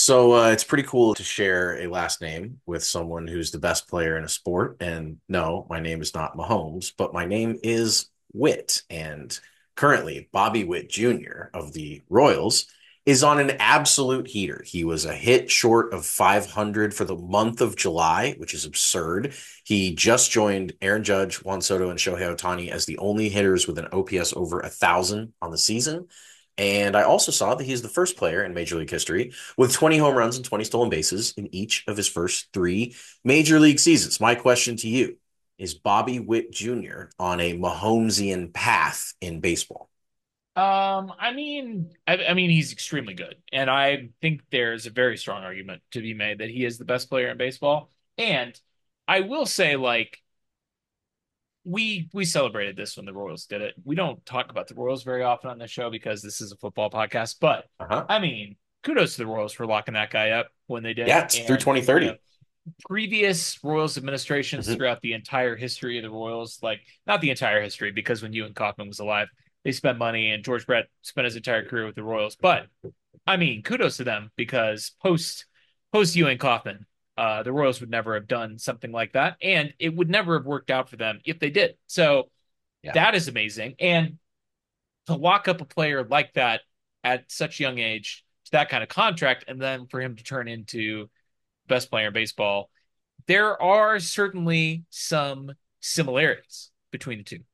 It's pretty cool to share a last name with someone who's the best player in a sport. And no, my name is not Mahomes, but my name is Witt. And currently, Bobby Witt Jr. of the Royals is on an absolute heater. He was a hit short of 500 for the month of July, which is absurd. He just joined Aaron Judge, Juan Soto, and Shohei Ohtani as the only hitters with an OPS over 1,000 on the season. And I also saw that he's the first player in Major League history with 20 home runs and 20 stolen bases in each of his first three Major League seasons. My question to you is Bobby Witt Jr. on a Mahomesian path in baseball? I mean, he's extremely good, and I think there's a very strong argument to be made that he is the best player in baseball. And I will say, like, we celebrated this when the Royals did it. We don't talk about the Royals very often on this show because this is a football podcast, but Uh-huh. I mean, kudos to the Royals for locking that guy up when they did, Yeah, it's through and you know, 2030. previous Royals administrations Mhm. throughout the entire history of the Royals, like not the entire history, because when Ewan Kaufman was alive, they spent money and George Brett spent his entire career with the Royals. But I mean, kudos to them because post Ewing Kaufman, the Royals would never have done something like that, and it would never have worked out for them if they did. So Yeah. that is amazing, and to lock up a player like that at such a young age to that kind of contract, and then for him to turn into best player in baseball, there are certainly some similarities between the two.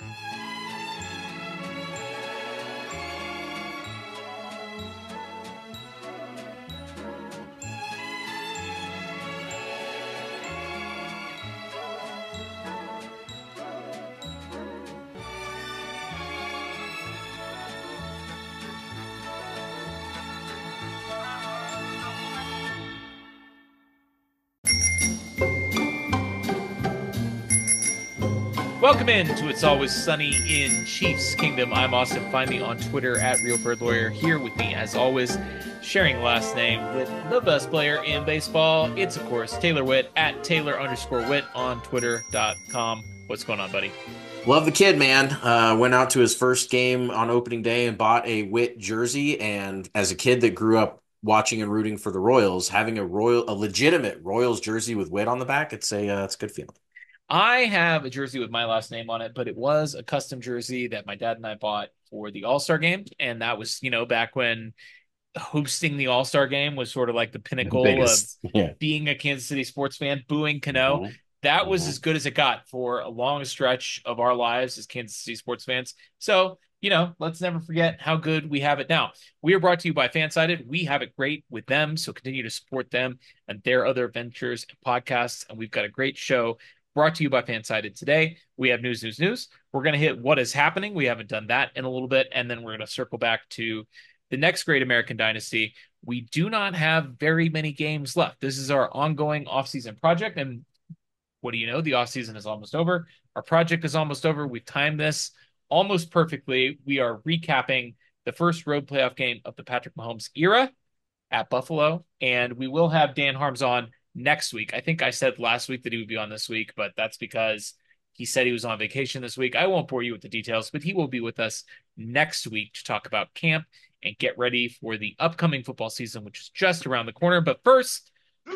Welcome in to It's Always Sunny in Chiefs Kingdom. I'm Austin. Find me on Twitter at RealBirdLawyer. Here with me, as always, sharing last name with the best player in baseball. It's, of course, Taylor Witt at Taylor_Witt on Twitter.com. What's going on, buddy? Love the kid, man. Went out to his first game on opening day and bought a Witt jersey. And as a kid that grew up watching and rooting for the Royals, having a legitimate Royals jersey with Witt on the back, it's a good feeling. I have a jersey with my last name on it, but it was a custom jersey that my dad and I bought for the All-Star game. And that was, back when hosting the All Star game was sort of like the The pinnacle of biggest, yeah. being a Kansas City sports fan, booing Cano. Mhm. That was as Mhm. good as it got for a long stretch of our lives as Kansas City sports fans. So, let's never forget how good we have it now. We are brought to you by Fansided. We have it great with them, so continue to support them and their other ventures and podcasts. And we've got a great show brought to you by Fansided today. We have news, news, news. We're going to hit what is happening. We haven't done that in a little bit. And then we're going to circle back to the next great American dynasty. We do not have very many games left. This is our ongoing offseason project. And what do you know? The offseason is almost over. Our project is almost over. We've timed this almost perfectly. We are recapping the first road playoff game of the Patrick Mahomes era at Buffalo. And we will have Dan Harms on next week. I think I said last week that he would be on this week, but that's because he said he was on vacation this week. I won't bore you with the details, but he will be with us next week to talk about camp and get ready for the upcoming football season, which is just around the corner. But first,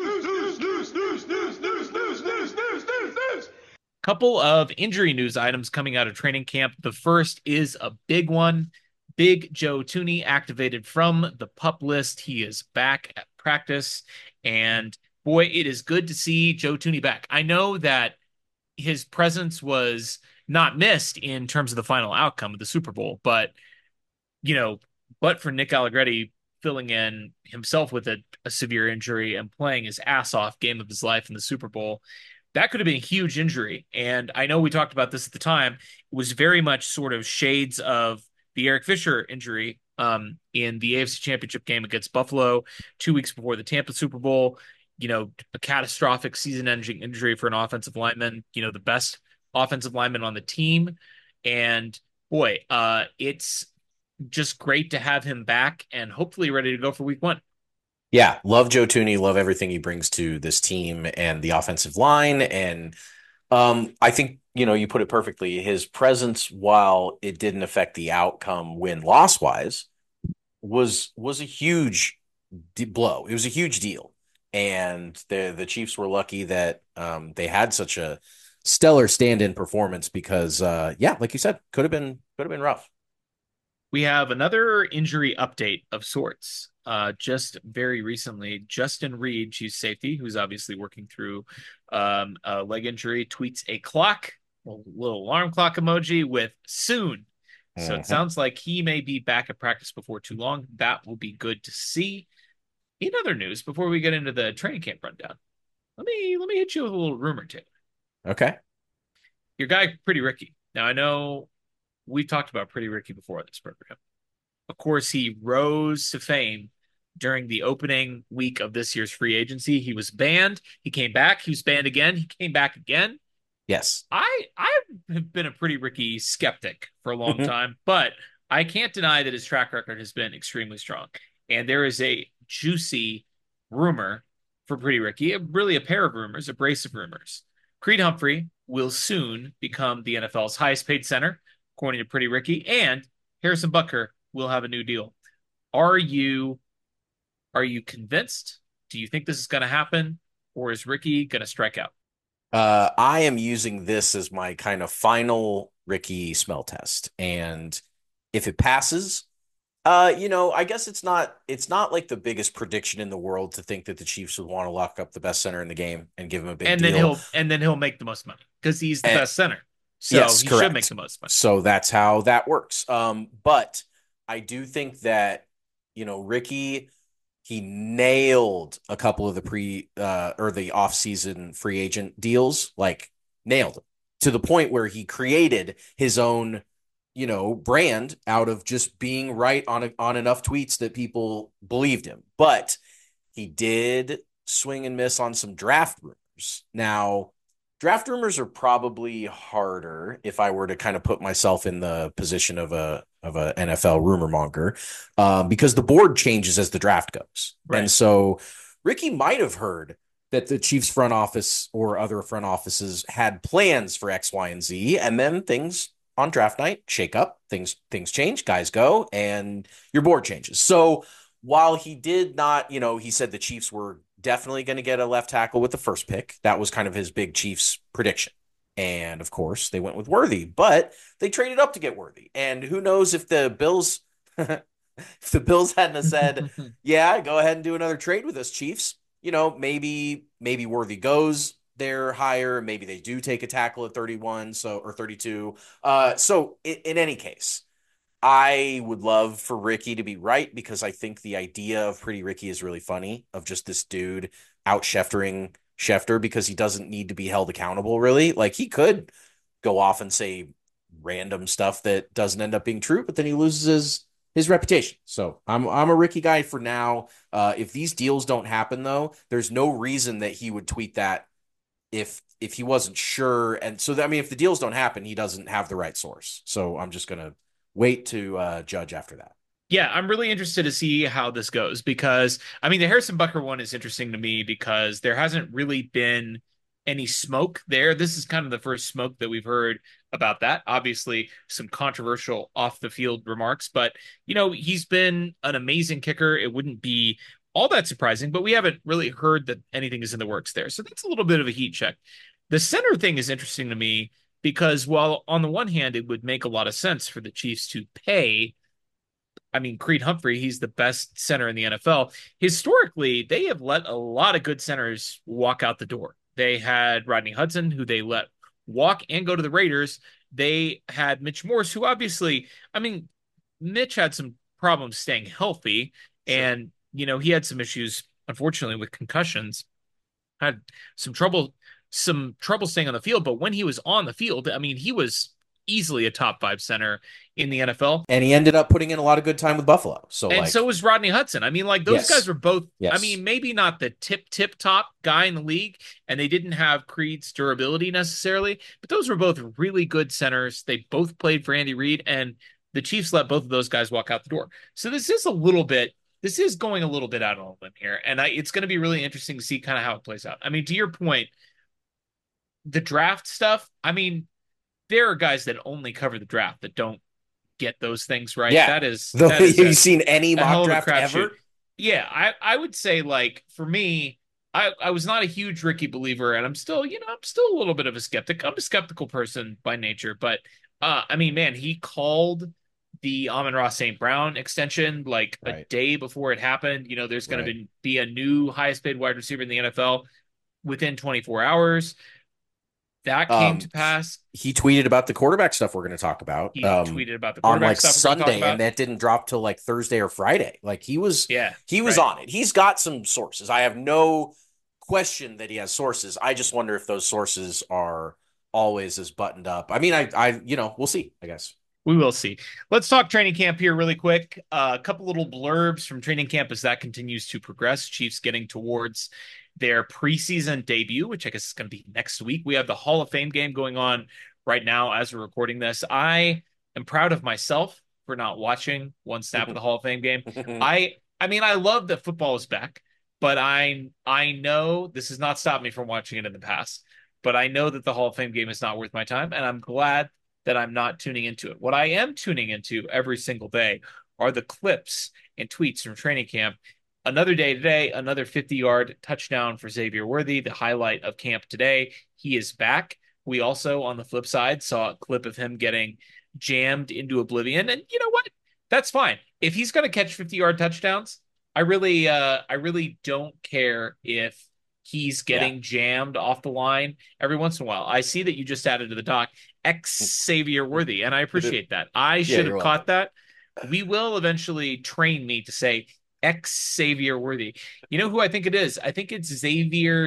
couple of injury news items coming out of training camp. The first is a big one. Big Joe Tooney activated from the pup list. He is back at practice. And boy, it is good to see Joe Tooney back. I know that his presence was not missed in terms of the final outcome of the Super Bowl, but you know, but for Nick Allegretti filling in himself with a severe injury and playing his ass off game of his life in the Super Bowl, that could have been a huge injury. And I know we talked about this at the time. It was very much sort of shades of the Eric Fisher injury in the AFC Championship game against Buffalo 2 weeks before the Tampa Super Bowl. A catastrophic season-ending injury for an offensive lineman. The best offensive lineman on the team, and boy, it's just great to have him back and hopefully ready to go for week one. Yeah, love Joe Tooney, love everything he brings to this team and the offensive line. And I think, you put it perfectly. His presence, while it didn't affect the outcome win loss wise, was a huge blow. It was a huge deal, and the Chiefs were lucky that they had such a stellar stand-in performance because yeah, like you said, could have been rough. We have another injury update of sorts. Just very recently, Justin Reed, chief safety, who's obviously working through a leg injury, tweets a clock, a little alarm clock emoji with soon. So it Mhm. sounds like he may be back at practice before too long. That will be good to see. In other news, before we get into the training camp rundown, let me hit you with a little rumor too. Okay. Your guy, Pretty Ricky. Now I know we've talked about Pretty Ricky before on this program. Of course, he rose to fame during the opening week of this year's free agency. He was banned. He came back. He was banned again. He came back again. Yes. I've been a Pretty Ricky skeptic for a long time, but I can't deny that his track record has been extremely strong. And there is a juicy rumor for Pretty Ricky, really a pair of rumors, a brace of rumors. Creed Humphrey will soon become the NFL's highest paid center, according to Pretty Ricky, and Harrison Butker will have a new deal. Are you are you convinced? Do you think this is going to happen, or is Ricky going to strike out? I am using this as my kind of final Ricky smell test, and if it passes, I guess it's not like the biggest prediction in the world to think that the Chiefs would want to lock up the best center in the game and give him a big And then deal. he'll make the most money because he's the And best center. So yes, he should make correct. the most money. So that's how that works. But I do think that, Ricky, he nailed a couple of the or the off-season free agent deals, like nailed them to the point where he created his own, brand out of just being right on enough tweets that people believed him. But he did swing and miss on some draft rumors. Now, draft rumors are probably harder if I were to kind of put myself in the position of a NFL rumor monger, because the board changes as the draft goes, and Right. so Ricky might have heard that the Chiefs front office or other front offices had plans for X, Y, and Z, and then things on draft night shake up, things change, guys go, and your board changes. So while he did not, he said the Chiefs were definitely going to get a left tackle with the first pick. That was kind of his big Chiefs prediction. And of course, they went with Worthy, but they traded up to get Worthy. And who knows if the Bills if the Bills hadn't have said, "Yeah, go ahead and do another trade with us, Chiefs." Maybe Worthy goes there higher. Maybe they do take a tackle at 31, so or 32. So in any case, I would love for Ricky to be right because I think the idea of Pretty Ricky is really funny, of just this dude out Scheftering Schefter because he doesn't need to be held accountable, really. Like he could go off and say random stuff that doesn't end up being true, but then he loses his reputation. So I'm a Ricky guy for now. If these deals don't happen though, there's no reason that he would tweet that if he wasn't sure. And so I mean, if the deals don't happen, he doesn't have the right source. So I'm just gonna wait to judge after that. Yeah, I'm really interested to see how this goes because I mean the Harrison Butker one is interesting to me because there hasn't really been any smoke there. This is kind of the first smoke that we've heard about that. Obviously, some controversial off the field remarks, but he's been an amazing kicker. It wouldn't be all that surprising, but we haven't really heard that anything is in the works there. So that's a little bit of a heat check. The center thing is interesting to me because while on the one hand it would make a lot of sense for the Chiefs to pay, I mean, Creed Humphrey, he's the best center in the NFL. Historically, they have let a lot of good centers walk out the door. They had Rodney Hudson, who they let walk and go to the Raiders. They had Mitch Morse, who obviously, I mean, Mitch had some problems staying healthy, Sure. and he had some issues, unfortunately, with concussions. Had some trouble staying on the field, but when he was on the field, I mean, he was easily a top five center in the NFL. And he ended up putting in a lot of good time with Buffalo. So And so like, was Rodney Hudson. I mean, like those guys yes, were both, I yes. mean, maybe not the tip top guy in the league, and they didn't have Creed's durability necessarily, but those were both really good centers. They both played for Andy Reid, and the Chiefs let both of those guys walk out the door. So this is going a little bit out on a limb here, and it's going to be really interesting to see kind of how it plays out. I mean, to your point, the draft stuff, I mean, there are guys that only cover the draft that don't get those things right. Yeah. That is Though, that have is you seen any a mock hell of a draft crapshoot. ever? Yeah, I would say like for me, I was not a huge Ricky believer, and I'm still, I'm still a little bit of a skeptic. I'm a skeptical person by nature, but I mean, man, he called the Amon-Ra St. Brown extension like a Right. day before it happened. There's going Right. to be a new highest paid wide receiver in the NFL within 24 hours. That came to He, pass. he tweeted about the quarterback stuff we're going to talk about He tweeted about the on quarterback like stuff we're going to talk Sunday, and about. that didn't drop till like Thursday or Friday. Like Yeah, he was right. on it. He's got some sources. I have no question that he has sources. I just wonder if those sources are always as buttoned up. I mean, we'll see, I guess. We will see. Let's talk training camp here really quick. A couple little blurbs from training camp as that continues to progress. Chiefs getting towards their preseason debut, which I guess is going to be next week. We have the Hall of Fame game going on right now as we're recording this. I am proud of myself for not watching one snap of the Hall of Fame game. I mean, I love that football is back, but I know this has not stopped me from watching it in the past. But I know that the Hall of Fame game is not worth my time, and I'm glad that I'm not tuning into it. What I am tuning into every single day are the clips and tweets from training camp. Another day today, another 50-yard touchdown for Xavier Worthy, the highlight of camp today. He is back. We also, on the flip side, saw a clip of him getting jammed into oblivion. And you know what? That's fine. If he's going to catch 50-yard touchdowns, I really don't care if he's Yeah. getting jammed off the line every once in a while. I see that you just added to the doc Xavier Worthy, and I appreciate that. I Yeah, should you're have caught welcome. that. We will eventually train me to say Xavier Worthy. You know who I think it is? I think it's Xavier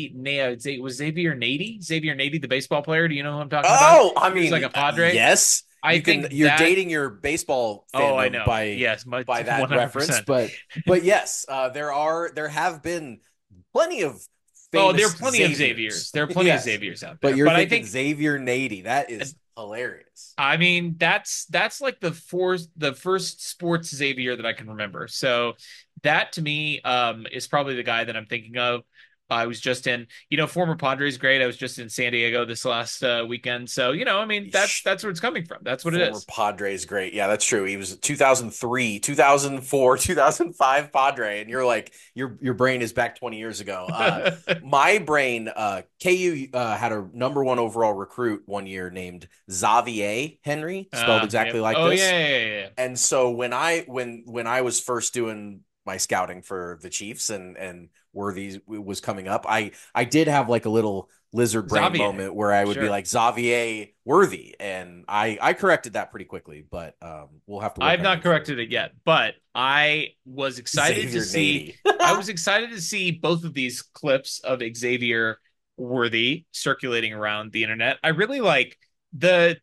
was Xavier Nady? Xavier Nady, the baseball player. Do you know who I'm talking about? Oh, I He was like mean, a Padre. yes, I think you're that. dating your baseball Oh, I fandom know. Yes, by that reference, 100%. but yes, there have been plenty of Oh, there are famous plenty of Xaviers. Xaviers. There are plenty of Yes, Xaviers out but there. you're But I thinking think Xavier Nady. That is hilarious. I mean, that's like the first sports Xavier that I can remember. So that to me is probably the guy that I'm thinking of. I was just in, former Padres great. I was just in San Diego this last weekend. So, I mean, that's where it's coming from. That's what it Former is. Padres great. Yeah, that's true. He was 2003, 2004, 2005 Padre, and you're like your brain is back 20 years ago. My brain, KU had a number one overall recruit one year named Xavier Henry, spelled exactly Yep. like Oh this. yeah, yeah, yeah, yeah. And so when I was first doing my scouting for the Chiefs and Worthy was coming up, I did have like a little lizard brain Xavier. moment where I would be Sure. like Xavier Worthy, and I corrected that pretty quickly, but we'll have to work I've on not you for corrected it yet, but I was excited to Xavier see. Nady. I was excited to see both of these clips of Xavier Worthy circulating around the internet. I really like the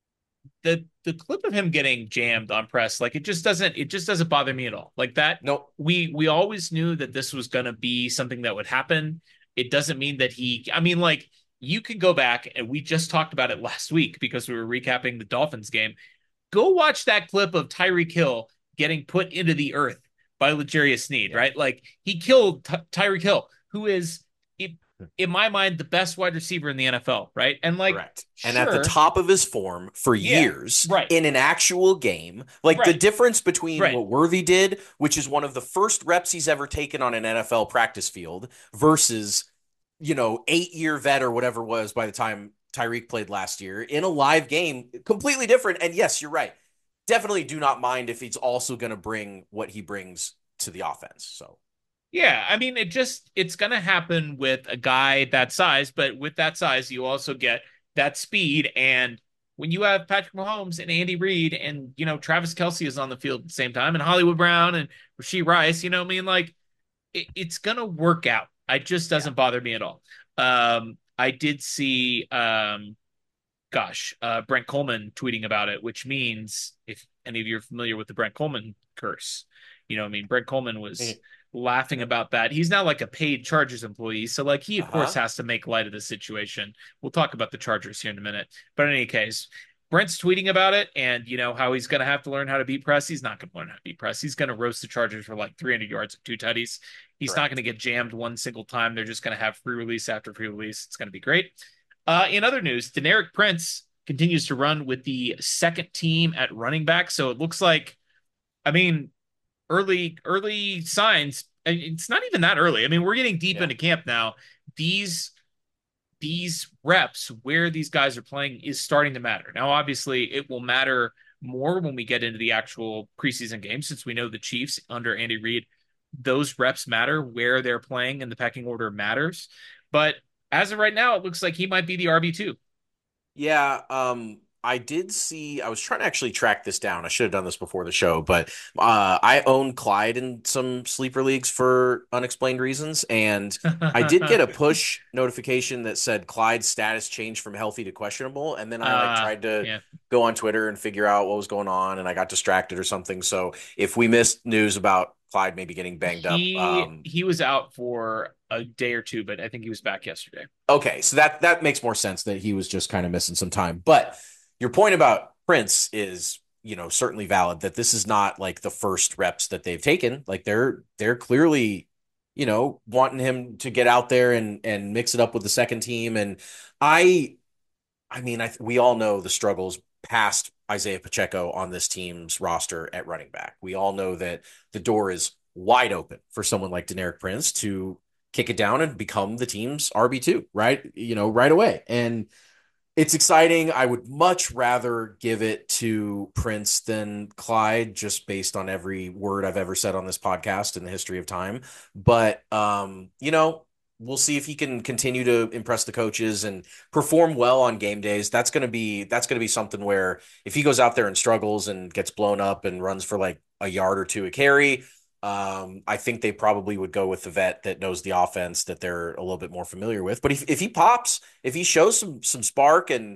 the clip of him getting jammed on press. Like it just doesn't bother me at all. Like that, Nope. we always knew that this was going to be something that would happen. It doesn't mean that I mean, like you could go back and we just talked about it last week because we were recapping the Dolphins game. Go watch that clip of Tyreek Hill getting put into the earth by L'Jarius Sneed, Yeah. right? Like he killed Tyreek Hill, who is, in my mind, the best wide receiver in the NFL, right? And like, Correct. And at the sure, top of his form for yeah, years right, in an actual game, like the right, difference between right. what Worthy did, which is one of the first reps he's ever taken on an NFL practice field, versus, 8-year vet or whatever it was by the time Tyreek played last year in a live game, completely different. And yes, you're right. Definitely do not mind if he's also going to bring what he brings to the offense. So, Yeah, I mean, it's gonna happen with a guy that size, but with that size, you also get that speed. And when you have Patrick Mahomes and Andy Reid and Travis Kelce is on the field at the same time, and Hollywood Brown and Rasheed Rice, what I mean, like it's gonna work out. It just yeah. doesn't bother me at all. I did see, Brent Coleman tweeting about it, which means if any of you are familiar with the Brent Coleman curse, I mean, Brent Coleman was laughing about that. He's now like a paid Chargers employee. So, like, he, of course, Uh-huh. has to make light of the situation. We'll talk about the Chargers here in a minute. But in any case, Brent's tweeting about it and, how he's going to have to learn how to beat press. He's not going to learn how to beat press. He's going to roast the Chargers for like 300 yards and two tutties. He's not going Correct. to get jammed one single time. They're just going to have free release after free release. It's going to be great. In other news, Deneric Prince continues to run with the second team at running back. So it looks like, I mean, early signs. It's not even that early. I mean, we're getting deep Yeah. into camp now. These reps where these guys are playing is starting to matter. Now, obviously, it will matter more when we get into the actual preseason games, since we know the Chiefs under Andy Reid, those reps matter. Where they're playing in the pecking order matters. But as of right now, it looks like he might be the RB2. Yeah, I did see. I was trying to actually track this down. I should have done this before the show, but I own Clyde in some sleeper leagues for unexplained reasons, and I did get a push notification that said Clyde's status changed from healthy to questionable, and then I like tried to Yeah. go on Twitter and figure out what was going on, and I got distracted or something. So if we missed news about Clyde maybe getting banged up, He was out for a day or two, but I think he was back yesterday. okay, so that makes more sense that he was just kind of missing some time. But your point about Prince is, certainly valid that this is not like the first reps that they've taken. Like they're clearly, wanting him to get out there and mix it up with the second team. And I I mean, we all know the struggles past Isaiah Pacheco on this team's roster at running back. We all know that the door is wide open for someone like Deneric Prince to kick it down and become the team's RB2, right? Right away. And it's exciting. I would much rather give it to Prince than Clyde, just based on every word I've ever said on this podcast in the history of time. But we'll see if he can continue to impress the coaches and perform well on game days. That's gonna be something where if he goes out there and struggles and gets blown up and runs for like a yard or two a carry, I think they probably would go with the vet that knows the offense that they're a little bit more familiar with. But if he pops, if he shows some spark and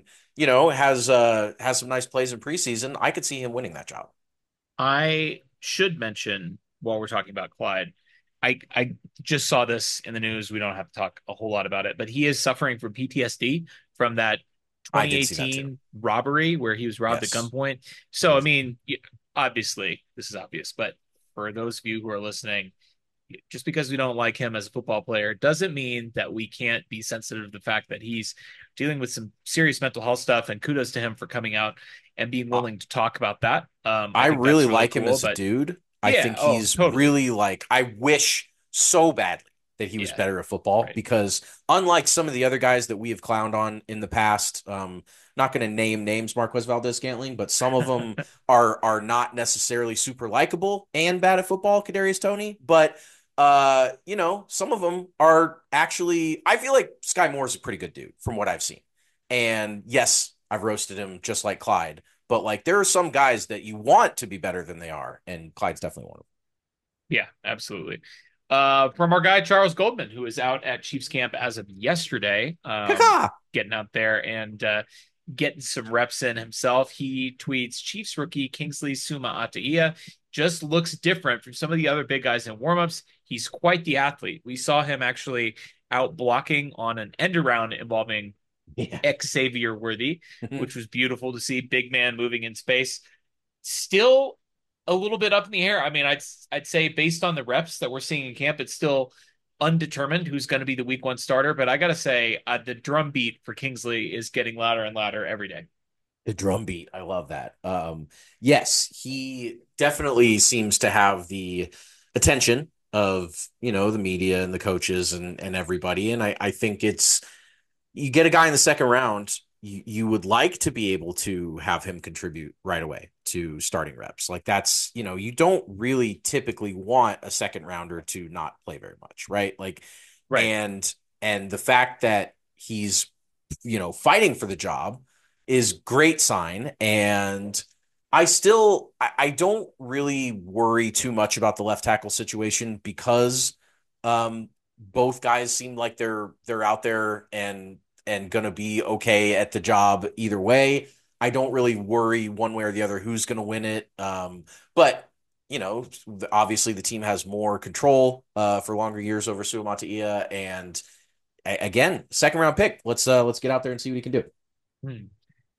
has some nice plays in preseason, I could see him winning that job. I should mention while we're talking about Clyde, I just saw this in the news. We don't have to talk a whole lot about it, but he is suffering from PTSD from that I did see that too. 2018 robbery where he was robbed at Yes. gunpoint. So, I mean, obviously, this is obvious, but for those of you who are listening, just because we don't like him as a football player doesn't mean that we can't be sensitive to the fact that he's dealing with some serious mental health stuff. And kudos to him for coming out and being I willing to talk about that. I I think really that's really like him cool. as a But dude. I yeah, think oh, he's totally. really like, I wish so badly that he was Yeah, better at football right. because unlike some of the other guys that we have clowned on in the past, not going to name names, Marquez Valdez-Scantling, but some of them are not necessarily super likable and bad at football, Kadarius Toney. But some of them are actually. I feel like Sky Moore is a pretty good dude from what I've seen. And yes, I've roasted him just like Clyde, but like there are some guys that you want to be better than they are, and Clyde's definitely one of Yeah, absolutely. From our guy Charles Goldman, who is out at Chiefs camp as of yesterday, them. getting out there and getting some reps in himself. He tweets Chiefs rookie Kingsley Suma-Ata'ia just looks different from some of the other big guys in warmups. He's quite the athlete. We saw him actually out blocking on an end around involving Yeah. Xavier Worthy, which was beautiful to see. Big man moving in space. Still a little bit up in the air. I mean, I'd say based on the reps that we're seeing in camp, it's still undetermined who's going to be the week one starter. But I got to say, the drum beat for Kingsley is getting louder and louder every day. The drum beat. I love that. Yes, he definitely seems to have the attention of, the media and the coaches and everybody. And I think you get a guy in the second round, you would like to be able to have him contribute right away to starting reps. Like that's, you don't really typically want a second rounder to not play very much, right? Like, Right. and the fact that he's, fighting for the job is great sign. And I don't really worry too much about the left tackle situation because both guys seem like they're out there and gonna be okay at the job either way. I don't really worry one way or the other who's gonna win it. But obviously the team has more control for longer years over Suamataia, and again, second round pick. Let's get out there and see what he can do. Hmm.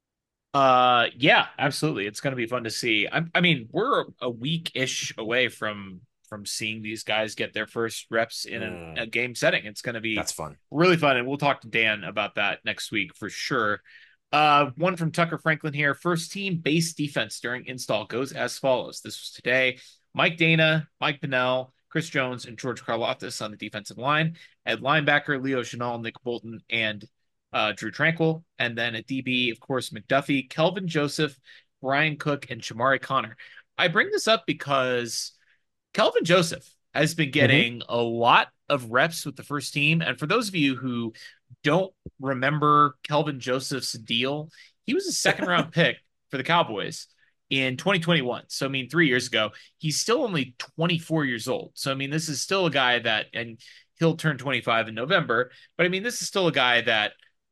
Yeah, absolutely. It's going to be fun to see. I mean, we're a week-ish away from seeing these guys get their first reps in a game setting. It's going to be That's fun. really fun, and we'll talk to Dan about that next week for sure. One from Tucker Franklin here. First team base defense during install goes as follows. This was today. Mike Dana, Mike Pinnell, Chris Jones, and George Karlaftis on the defensive line. At linebacker, Leo Chenal, Nick Bolton, and Drew Tranquil. And then at DB, of course, McDuffie, Kelvin Joseph, Brian Cook, and Shamari Connor. I bring this up because Kelvin Joseph has been Hmm. getting a lot of reps with the first team. And for those of you who don't remember Kelvin Joseph's deal, he was a second round pick for the Cowboys in 2021. So, I mean, 3 years ago, he's still only 24 years old. So, I mean, this is still a guy that, and he'll turn 25 in November, but I mean, this is still a guy that,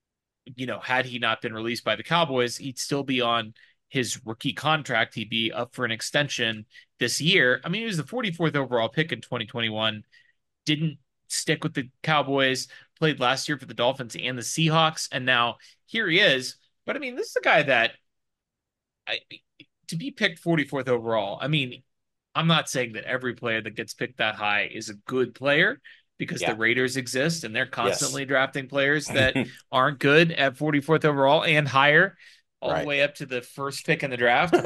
had he not been released by the Cowboys, he'd still be on his rookie contract. He'd be up for an extension this year. I mean, he was the 44th overall pick in 2021, didn't stick with the Cowboys, played last year for the Dolphins and the Seahawks, and now here he is. But I mean, this is a guy that I, to be picked 44th overall. I mean, I'm not saying that every player that gets picked that high is a good player because the Yeah. Raiders exist and they're Yes. constantly drafting players that aren't good at 44th overall and higher all the Right. way up to the first pick in the draft.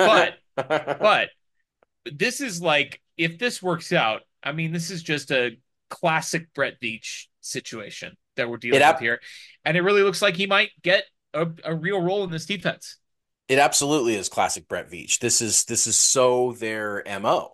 But this is like, if this works out, I mean, this is just a classic Brett Veach situation that we're It dealing with ab here. And it really looks like he might get a real role in this defense. it absolutely is classic Brett Veach. This is so their MO.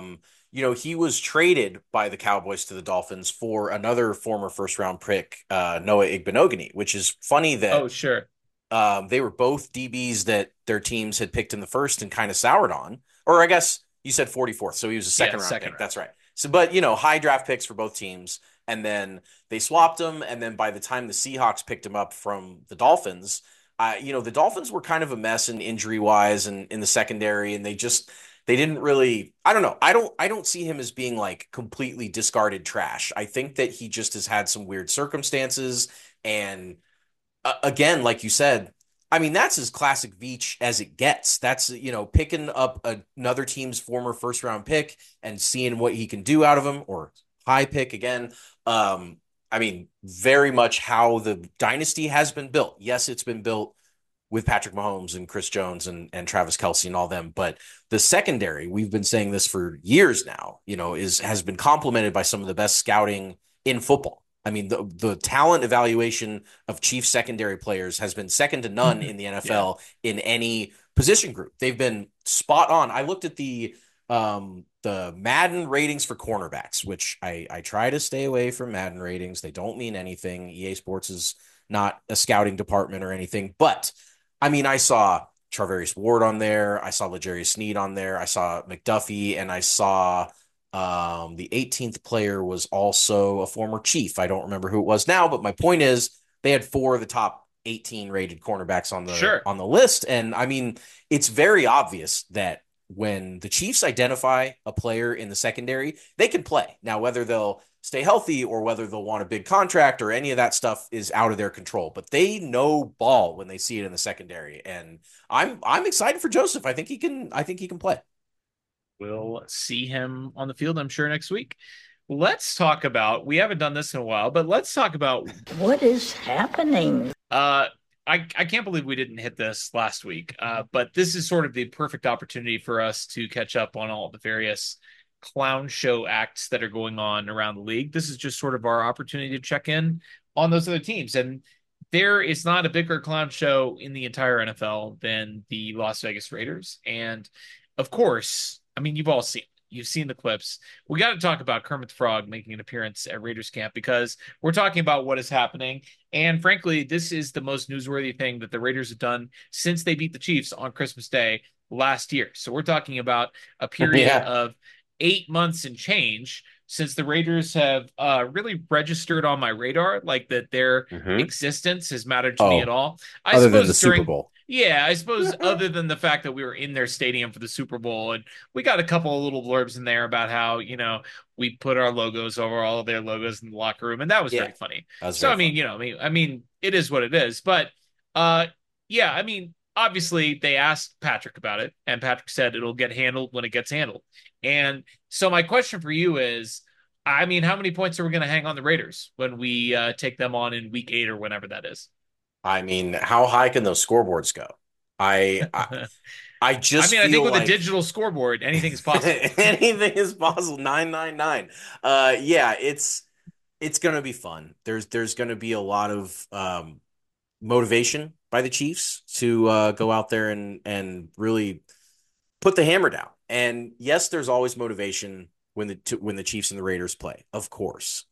He was traded by the Cowboys to the Dolphins for another former first round pick, Noah Igbenogany, which is funny Oh, that sure. they were both DBs that their teams had picked in the first and kind of soured on. Or I guess you said 44th, so he was a Yeah, second round second pick. round. That's right. So, but high draft picks for both teams, and then they swapped him, and then by the time the Seahawks picked him up from the Dolphins, the Dolphins were kind of a mess in injury wise and in the secondary, and they didn't really. I don't know. I don't see him as being like completely discarded trash. I think that he just has had some weird circumstances and again, like you said, I mean, that's as classic Veach as it gets. That's, picking up another team's former first round pick and seeing what he can do out of him or high pick again. I mean, very much how the dynasty has been built. Yes, it's been built with Patrick Mahomes and Chris Jones and Travis Kelce and all them. But the secondary, we've been saying this for years now, has been complemented by some of the best scouting in football. I mean, the talent evaluation of Chiefs secondary players has been second to none in the Yeah. NFL in any position group. They've been spot on. I looked at the Madden ratings for cornerbacks, which I try to stay away from Madden ratings. They don't mean anything. EA Sports is not a scouting department or anything, but I mean, I saw Charvarius Ward on there. I saw L'Jarius Sneed on there. I saw McDuffie, and I saw the 18th player was also a former Chief. I don't remember who it was now, but my point is they had four of the top 18 rated cornerbacks on the Sure. on the list, and I mean, it's very obvious that when the Chiefs identify a player in the secondary, they can play. Now, whether they'll stay healthy or whether they'll want a big contract or any of that stuff is out of their control. But they know ball when they see it in the secondary, and I'm excited for Joseph. I think he can play. We'll see him on the field, I'm sure, next week. Let's talk about, we haven't done this in a while, but let's talk about What is happening? uh I can't believe we didn't hit this last week. But this is sort of the perfect opportunity for us to catch up on all the various clown show acts that are going on around the league. This is just sort of our opportunity to check in on those other teams. And there is not a bigger clown show in the entire NFL than the Las Vegas Raiders. And of course, I mean, you've seen the clips. We got to talk about Kermit the Frog making an appearance at Raiders camp because we're talking about what is happening. And frankly, this is the most newsworthy thing that the Raiders have done since they beat the Chiefs on Christmas Day last year. So we're talking about a period Yeah. of 8 months and change since the Raiders have really registered on my radar, like that their Mm-hmm. existence has mattered to me at Oh, all. I other than the suppose Super during Bowl. Yeah, I suppose other than the fact that we were in their stadium for the Super Bowl and we got a couple of little blurbs in there about how, we put our logos over all of their logos in the locker room, and that was Yeah, very funny. that was So very I mean, funny. it is what it is. But uh yeah, I mean, obviously they asked Patrick about it, and Patrick said it'll get handled when it gets handled. And so my question for you is, I mean, how many points are we going to hang on the Raiders when we take them on in week 8 or whenever that is? I mean, how high can those scoreboards go? I I I just mean, I think feel with a like digital scoreboard, anything is possible. anything is possible. 999. Yeah, it's gonna be fun. There's gonna be a lot of motivation by the Chiefs to go out there and really put the hammer down. And yes, there's always motivation when the Chiefs and the Raiders play, of course.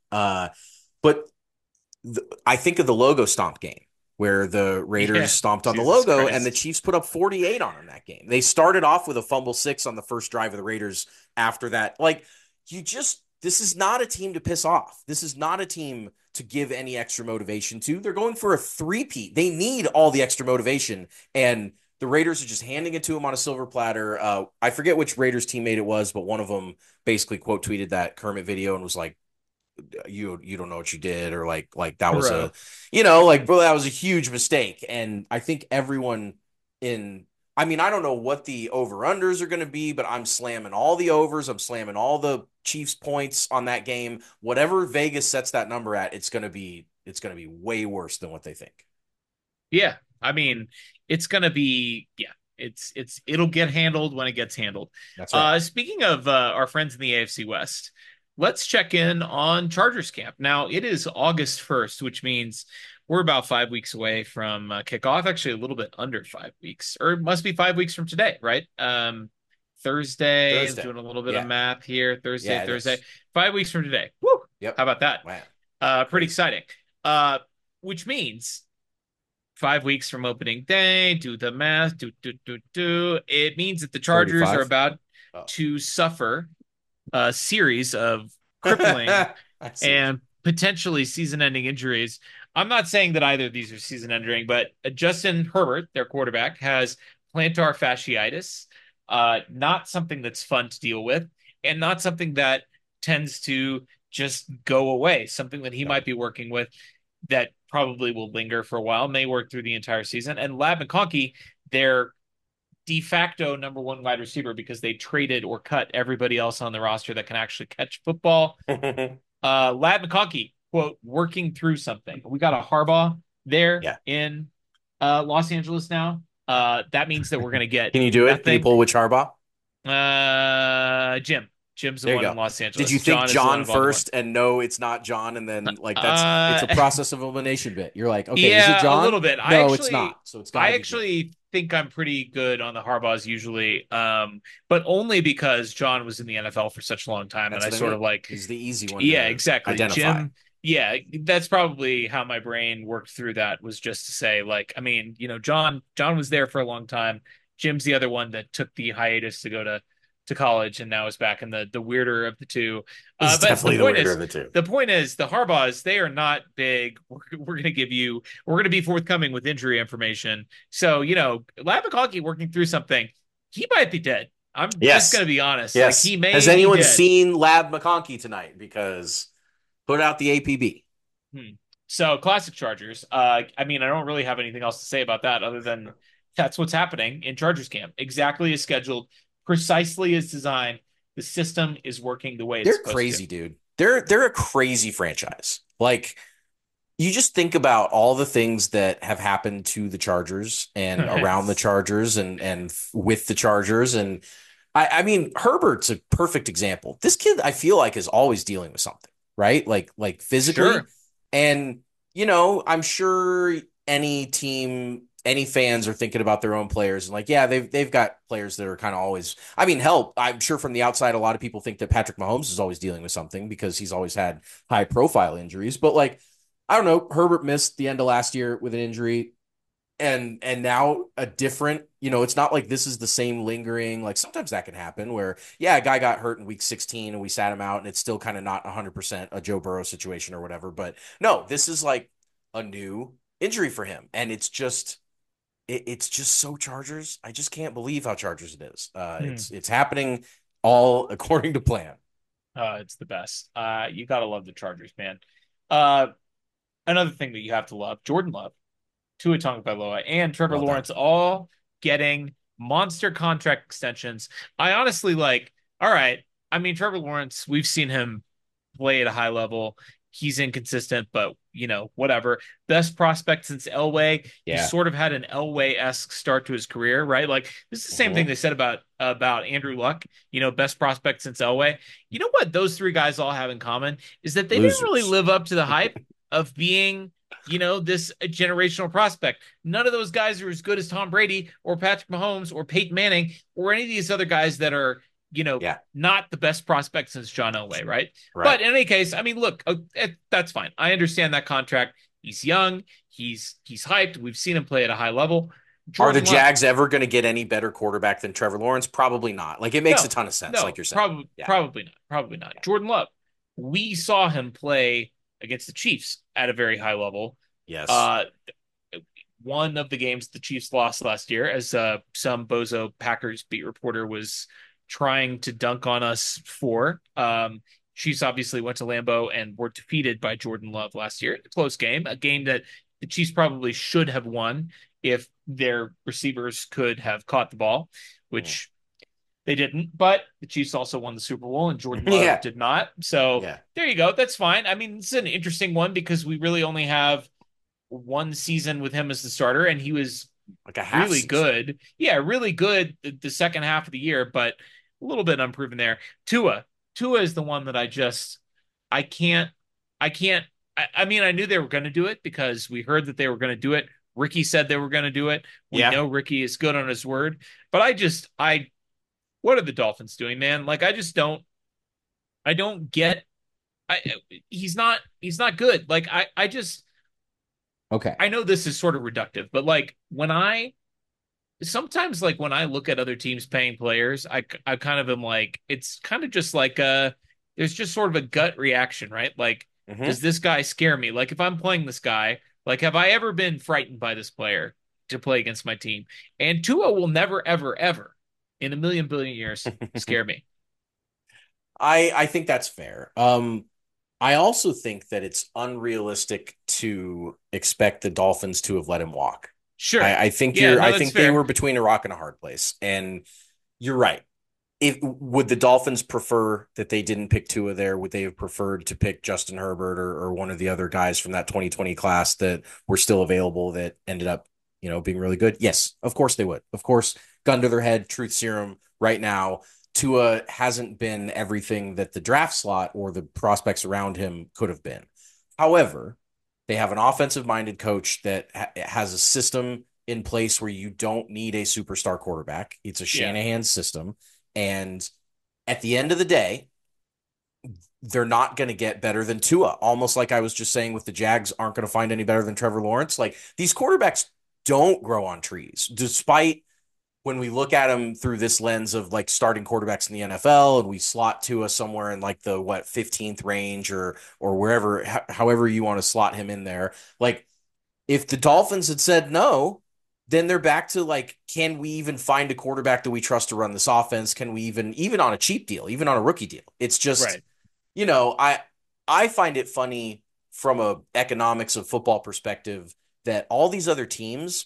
But I think of the logo stomp game where the Raiders Yeah, stomped on the Jesus logo and the Christ. Chiefs put up 48 on them that game. They started off with a fumble six on the first drive of the Raiders after that. Like, this is not a team to piss off. This is not a team to give any extra motivation to. They're going for a three-peat. They need all the extra motivation. And the Raiders are just handing it to them on a silver platter. I forget which Raiders teammate it was, but one of them basically quote tweeted that Kermit video and was like, you don't know what you did, or like that was Bro. a like, bro, that was a huge mistake. And I think everyone in I mean, I don't know what the over unders are going to be, but I'm slamming all the overs. I'm slamming all the Chiefs points on that game. Whatever Vegas sets that number at, it's going to be way worse than what they think. Yeah. I mean, it's gonna be yeah. It'll get handled when it gets handled. That's right. Speaking of our friends in the AFC West, let's check in on Chargers camp. Now it is August 1st, which means we're about 5 weeks away from kickoff. Actually, a little bit under 5 weeks, or it must be 5 weeks from today, right? Thursday. I'm Thursday. doing a little bit of Yeah. math here. Yeah, it Thursday. is. 5 weeks from today. Woo! Yep. How about that? Wow. Pretty Crazy. exciting. Which means 5 weeks from opening day, do the math, do. It means that the Chargers are 35. about Oh. to suffer a series of crippling I see what you and potentially season-ending injuries. I'm not saying that either of these are season-ending, but Justin Herbert, their quarterback, has plantar fasciitis. Not something that's fun to deal with, and not something that tends to just go away. Something that he No. might be working with that probably will linger for a while, may work through the entire season. And Lab McConkey, their de facto number one wide receiver because they traded or cut everybody else on the roster that can actually catch football. Lab McConkey, quote, working through something. We got a Harbaugh there Yeah. in Los Angeles now. That means that we're going to get Can you do it? Can you nothing. pull Witch Harbaugh? Jim's Jim's the There you one in go. Los Did Angeles. you think John is the one John in Baltimore. first and no, it's not John, and then like it's a Uh, process of elimination bit. You're like, okay, is it Yeah, a John? little bit. No, it's not. So it's got to I be Jim. actually think I'm pretty good on the Harbaughs usually, but only because John was in the NFL for such a long time, and That's I what I sort of mean. like, He's the easy one yeah, to exactly. identify. Jim, yeah, that's probably how my brain worked through that was just to say, like, I mean, John was there for a long time. Jim's the other one that took the hiatus to go to college and now is back in the weirder of the two. He's But definitely the weirder of the two. the point is the Harbaughs, they are not big. We're going to we're going to be forthcoming with injury information. So, Lab McConkey working through something, he might be dead. I'm just going Yes. to be honest. Like, Yes. he may Has be anyone dead. seen Lab McConkey tonight? Because put out the APB. So, classic Chargers. I mean, I don't really have anything else to say about that other than that's what's happening in Chargers camp. Exactly as scheduled, precisely as designed. The system is working the way it's They're supposed to. crazy, dude. They're a crazy franchise. Like, you just think about all the things that have happened to the Chargers and around the Chargers and with the Chargers. And I mean, Herbert's a perfect example. This kid, I feel like, is always dealing with something, right? Like physically. Sure. And, I'm sure any team, any fans are thinking about their own players and like, yeah, they've got players that are kind of always, I mean, hell, I'm sure from the outside, a lot of people think that Patrick Mahomes is always dealing with something because he's always had high profile injuries. But like, I don't know, Herbert missed the end of last year with an injury and now a different, it's not like this is the same lingering, like sometimes that can happen where, yeah, a guy got hurt in week 16 and we sat him out and it's still kind of not 100% a Joe Burrow situation or whatever. But no, this is like a new injury for him. And it's just so Chargers. I just can't believe how Chargers it is. It's happening all according to plan. It's the best. You gotta love the Chargers, man. Another thing that you have to love, Jordan Love, Tua Tagovailoa, and Trevor Well done. Lawrence all getting monster contract extensions. I honestly like. All right, I mean Trevor Lawrence, we've seen him play at a high level. he's inconsistent, but whatever. Best prospect since Elway. He Yeah. sort of had an Elway-esque start to his career, right? Like this is the same thing Mhm. they said about Andrew Luck, best prospect since Elway. You know what those three guys all have in common is that they didn't really Losers. live up to the hype of being, this generational prospect. None of those guys are as good as Tom Brady or Patrick Mahomes or Peyton Manning or any of these other guys that are, Yeah. not the best prospect since John Elway, right? Right. But in any case, I mean, look, that's fine. I understand that contract. He's young. He's hyped. We've seen him play at a high level. Are the Jordan Love, Jags ever going to get any better quarterback than Trevor Lawrence? Probably not. Like it makes a no, ton of sense, like no, you're saying. probably Yeah. probably not, probably not. Yeah. Jordan Love, we saw him play against the Chiefs at a very high level. Yes. Uh, one of the games the Chiefs lost last year, as some bozo Packers beat reporter was trying to dunk on us for. Chiefs obviously went to Lambeau and were defeated by Jordan Love last year. A close game, a game that the Chiefs probably should have won if their receivers could have caught the ball, Mm. which they didn't. But the Chiefs also won the Super Bowl and Jordan Love Yeah. did not. So Yeah. there you go. That's fine. I mean, it's an interesting one because we really only have one season with him as the starter, and he was Like a half really season. good. Yeah, really good the second half of the year, but a little bit unproven there. Tua. Tua is the one that I can't, I can't, I mean, I knew they were going to do it because we heard that they were going to do it. Ricky said they were going to do it. We Yeah. know Ricky is good on his word, but what are the Dolphins doing, man? Like, I don't get, I, he's not good. Like, Okay. I know this is sort of reductive, but like sometimes like when I look at other teams paying players, I kind of am like, it's kind of just like there's just sort of a gut reaction, right? Like, does Hmm. this guy scare me? Like if I'm playing this guy, like have I ever been frightened by this player to play against my team? And Tua will never, ever, ever in a million billion years scare me. I think that's fair. I also think that it's unrealistic to expect the Dolphins to have let him walk. Sure. Yeah, I no, that's think they were fair. between a rock and a hard place. And you're right. If would the Dolphins prefer that they didn't pick Tua there? Would they have preferred to pick Justin Herbert or one of the other guys from that 2020 class that were still available that ended up, being really good? Yes, of course they would. Of course, gun to their head, truth serum right now. Tua hasn't been everything that the draft slot or the prospects around him could have been. However, they have an offensive minded coach that has a system in place where you don't need a superstar quarterback. It's a Yeah. Shanahan system. And at the end of the day, they're not going to get better than Tua. Almost like I was just saying with the Jags aren't going to find any better than Trevor Lawrence. Like these quarterbacks don't grow on trees, despite when we look at them through this lens of like starting quarterbacks in the NFL and we slot Tua somewhere in like the 15th range or wherever, however you want to slot him in there. Like if the Dolphins had said no, then they're back to like, can we even find a quarterback that we trust to run this offense? Can we even on a cheap deal, even on a rookie deal? It's just, Right. you know, I I find it funny from a economics of football perspective that all these other teams,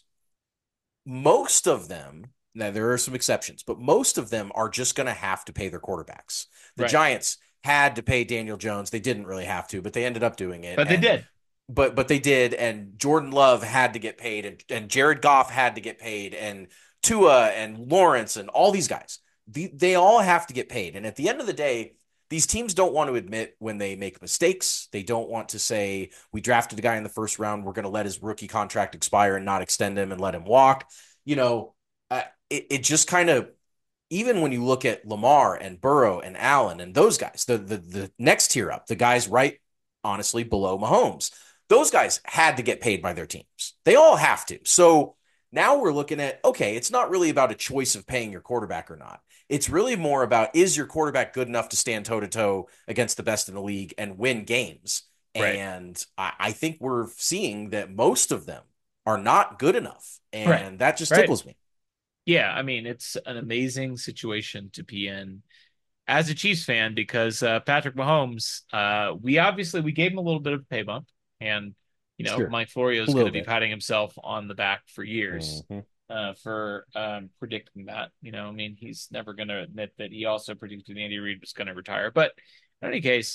most of them, now there are some exceptions, but most of them are just going to have to pay their quarterbacks. The Right. Giants had to pay Daniel Jones. They didn't really have to, but they ended up doing it. But they And did. but they did, and Jordan Love had to get paid, and Jared Goff had to get paid, and Tua and Lawrence and all these guys. They all have to get paid. And at the end of the day, these teams don't want to admit when they make mistakes. They don't want to say, we drafted a guy in the first round. We're going to let his rookie contract expire and not extend him and let him walk. You know, it just kind of, even when you look at Lamar and Burrow and Allen and those guys, the next tier up, the guys right, honestly, below Mahomes, those guys had to get paid by their teams. They all have to. So now we're looking at, okay, it's not really about a choice of paying your quarterback or not. It's really more about, is your quarterback good enough to stand toe to toe against the best in the league and win games? Right. And I think we're seeing that most of them are not good enough. Right. And that just Right. tickles me. Yeah, I mean, it's an amazing situation to be in as a Chiefs fan because Patrick Mahomes, we gave him a little bit of a pay bump, and Sure. Mike Florio A is going little to be bit. patting himself on the back for years Mhm. for predicting that. I mean, he's never going to admit that he also predicted Andy Reid was going to retire. But in any case,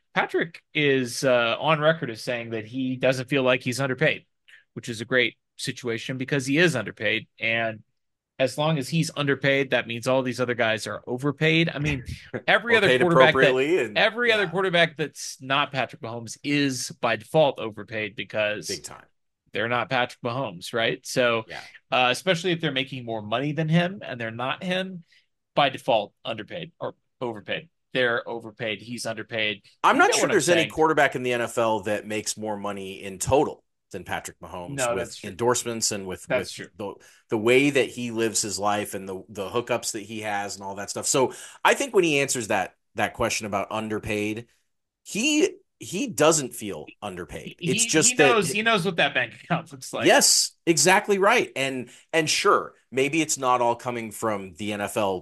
Patrick is on record as saying that he doesn't feel like he's underpaid, which is a great situation because he is underpaid. And as long as he's underpaid, that means all these other guys are overpaid. I mean, every Or other paid quarterback that appropriately, and every other quarterback that's not Patrick Mahomes is by default overpaid because big time. they're not Patrick Mahomes, right? So, Yeah. especially if they're making more money than him and they're not him, by default, underpaid or overpaid. They're overpaid. He's underpaid. I'm You not get sure what I'm there's any saying? quarterback in the NFL that makes more money in total than Patrick Mahomes No, with that's true. endorsements and with That's true. the way that he lives his life and the hookups that he has and all that stuff. So I think when he answers that question about underpaid, he doesn't feel underpaid. It's He just that knows what that bank account looks like. yes, exactly right. And sure, maybe it's not all coming from the NFL,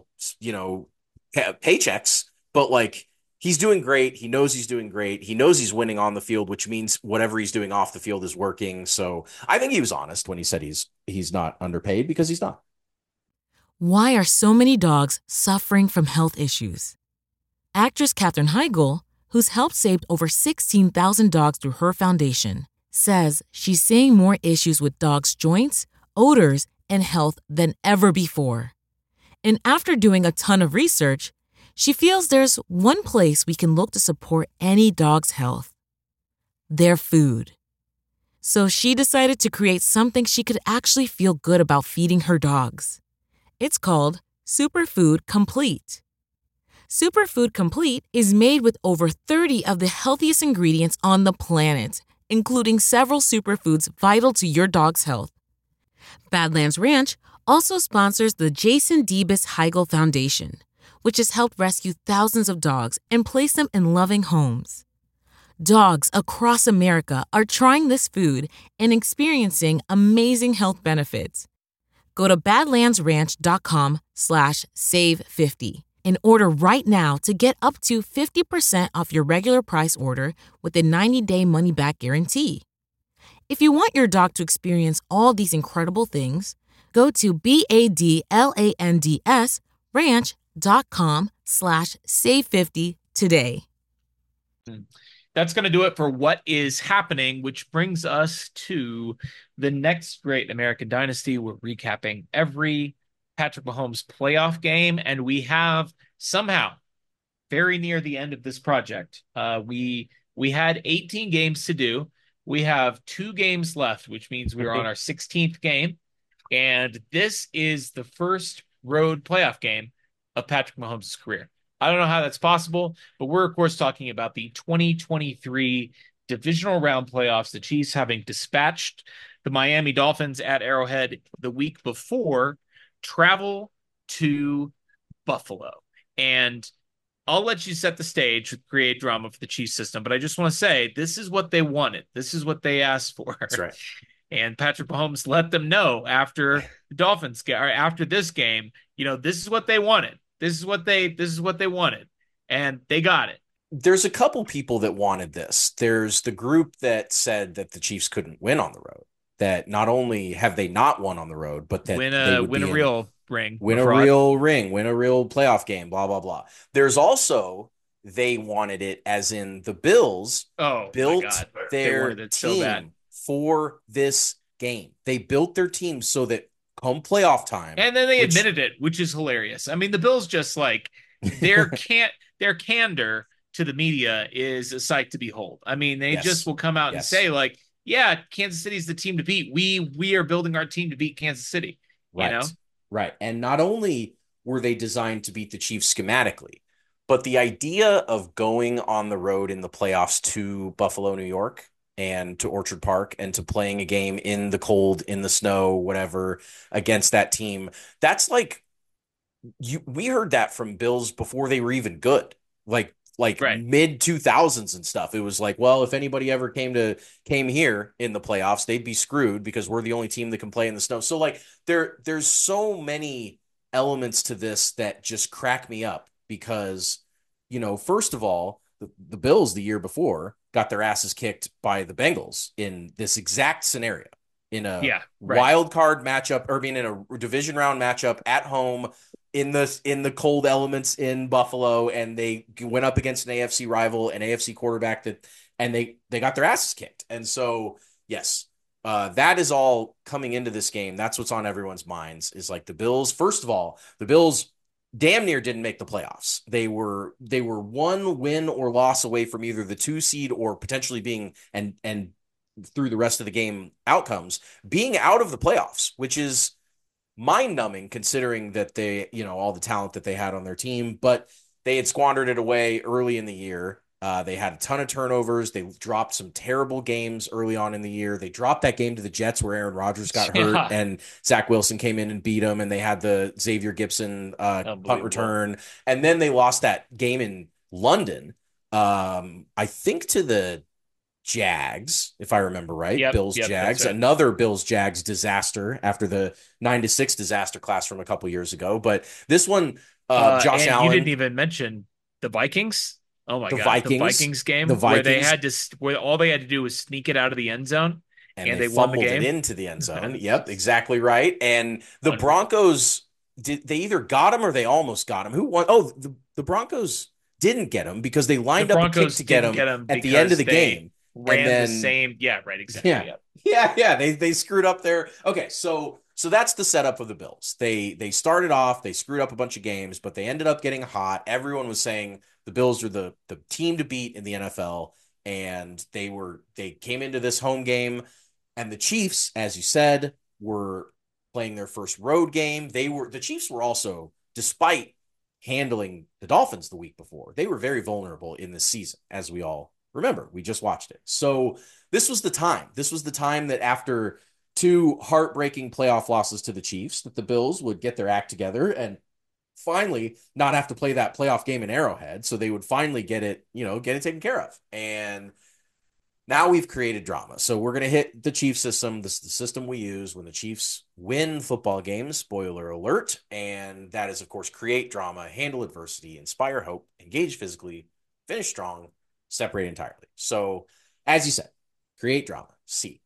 paychecks, but like he's doing great. He knows he's doing great. He knows he's winning on the field, which means whatever he's doing off the field is working. So I think he was honest when he said he's not underpaid because he's not. Why are so many dogs suffering from health issues? Actress Katherine Heigl, who's helped save over 16,000 dogs through her foundation, says she's seeing more issues with dogs' joints, odors, and health than ever before. And after doing a ton of research, she feels there's one place we can look to support any dog's health: their food. So she decided to create something she could actually feel good about feeding her dogs. It's called Superfood Complete. Superfood Complete is made with over 30 of the healthiest ingredients on the planet, including several superfoods vital to your dog's health. Badlands Ranch also sponsors the Jason Debus Heigl Foundation, which has helped rescue thousands of dogs and place them in loving homes. Dogs across America are trying this food and experiencing amazing health benefits. Go to badlandsranch.com/save50 and order right now to get up to 50% off your regular price order with a 90-day money-back guarantee. If you want your dog to experience all these incredible things, go to badlandsranch.com/save50 today. That's going to do it for what is happening, which brings us to the next great American dynasty. We're recapping every Patrick Mahomes playoff game, and we have somehow very near the end of this project. We had 18 games to do. We have 2 games left, which means we're on our 16th game, and this is the first road playoff game of Patrick Mahomes' career. I don't know how that's possible, but we're, of course, talking about the 2023 divisional round playoffs, the Chiefs having dispatched the Miami Dolphins at Arrowhead the week before, travel to Buffalo. And I'll let you set the stage with create drama for the Chiefs system, but I just want to say this is what they wanted. This is what they asked for. That's right. And Patrick Mahomes let them know after the Dolphins game, or after this game, this is what they wanted. This is what they wanted, and they got it. There's a couple people that wanted this. There's the group that said that the Chiefs couldn't win on the road. That not only have they not won on the road, but that win they a would win be a real ring, win a real ring, win a real playoff game, blah, blah, blah. There's also, they wanted it as in the Bills built their team for this game. They built their team so that come playoff time. And then they admitted it, which is hilarious. I mean, the Bills just like their candor to the media is a sight to behold. I mean, they just will come out and say like, yeah, Kansas City's the team to beat. We are building our team to beat Kansas City. Right. Right. And not only were they designed to beat the Chiefs schematically, but the idea of going on the road in the playoffs to Buffalo, New York, and to Orchard Park and to playing a game in the cold, in the snow, whatever, against that team, that's like we heard that from Bills before they were even good. Like mid 2000s and stuff. It was like, well, if anybody ever came here in the playoffs, they'd be screwed because we're the only team that can play in the snow. So like there's so many elements to this that just crack me up because, first of all, the Bills the year before got their asses kicked by the Bengals in this exact scenario. in a Yeah, right. wild card matchup, or I mean in a division round matchup at home in the cold elements in Buffalo, and they went up against an AFC rival, an AFC quarterback and they got their asses kicked. And so, yes, that is all coming into this game. That's what's on everyone's minds is like the Bills. First of all, the Bills damn near didn't make the playoffs. They were one win or loss away from either the 2 seed or potentially being and through the rest of the game outcomes being out of the playoffs, which is mind-numbing considering that they, all the talent that they had on their team, but they had squandered it away early in the year. They had a ton of turnovers. They dropped some terrible games early on in the year. They dropped that game to the Jets where Aaron Rodgers got hurt Yeah. and Zach Wilson came in and beat them, and they had the Xavier Gibson punt return. And then they lost that game in London, I think to the Jags, if I remember right. Yep, Bills yep, Jags, right. another Bills Jags disaster after the 9-6 disaster class from a couple years ago. But this one, Josh and Allen, you didn't even mention the Vikings. Oh my the God, the Vikings, Vikings game the where they Vikings, had to where all they had to do was sneak it out of the end zone, and and they they won the fumbled it game. into the end zone. Yep, exactly right. And the Unreal. Broncos they either got him or they almost got him. Who won? Oh, the Broncos didn't get him because they lined up a kick to get him at the end of the game. Ran and then the same. Yeah, right. Exactly. Yeah. They screwed up there. Okay, so that's the setup of the Bills. They started off, they screwed up a bunch of games, but they ended up getting hot. Everyone was saying the Bills are the team to beat in the NFL, and they came into this home game, and the Chiefs, as you said, were playing their first road game. The Chiefs were also, despite handling the Dolphins the week before, they were very vulnerable in this season, as we all remember. We just watched it. So this was the time. This was the time that after 2 heartbreaking playoff losses to the Chiefs, that the Bills would get their act together and finally not have to play that playoff game in Arrowhead. So they would finally get it taken care of. And now we've created drama. So we're going to hit the Chiefs system. This is the system we use when the Chiefs win football games, spoiler alert. And that is, of course, create drama, handle adversity, inspire hope, engage physically, finish strong, separate entirely. So, as you said, create drama. C.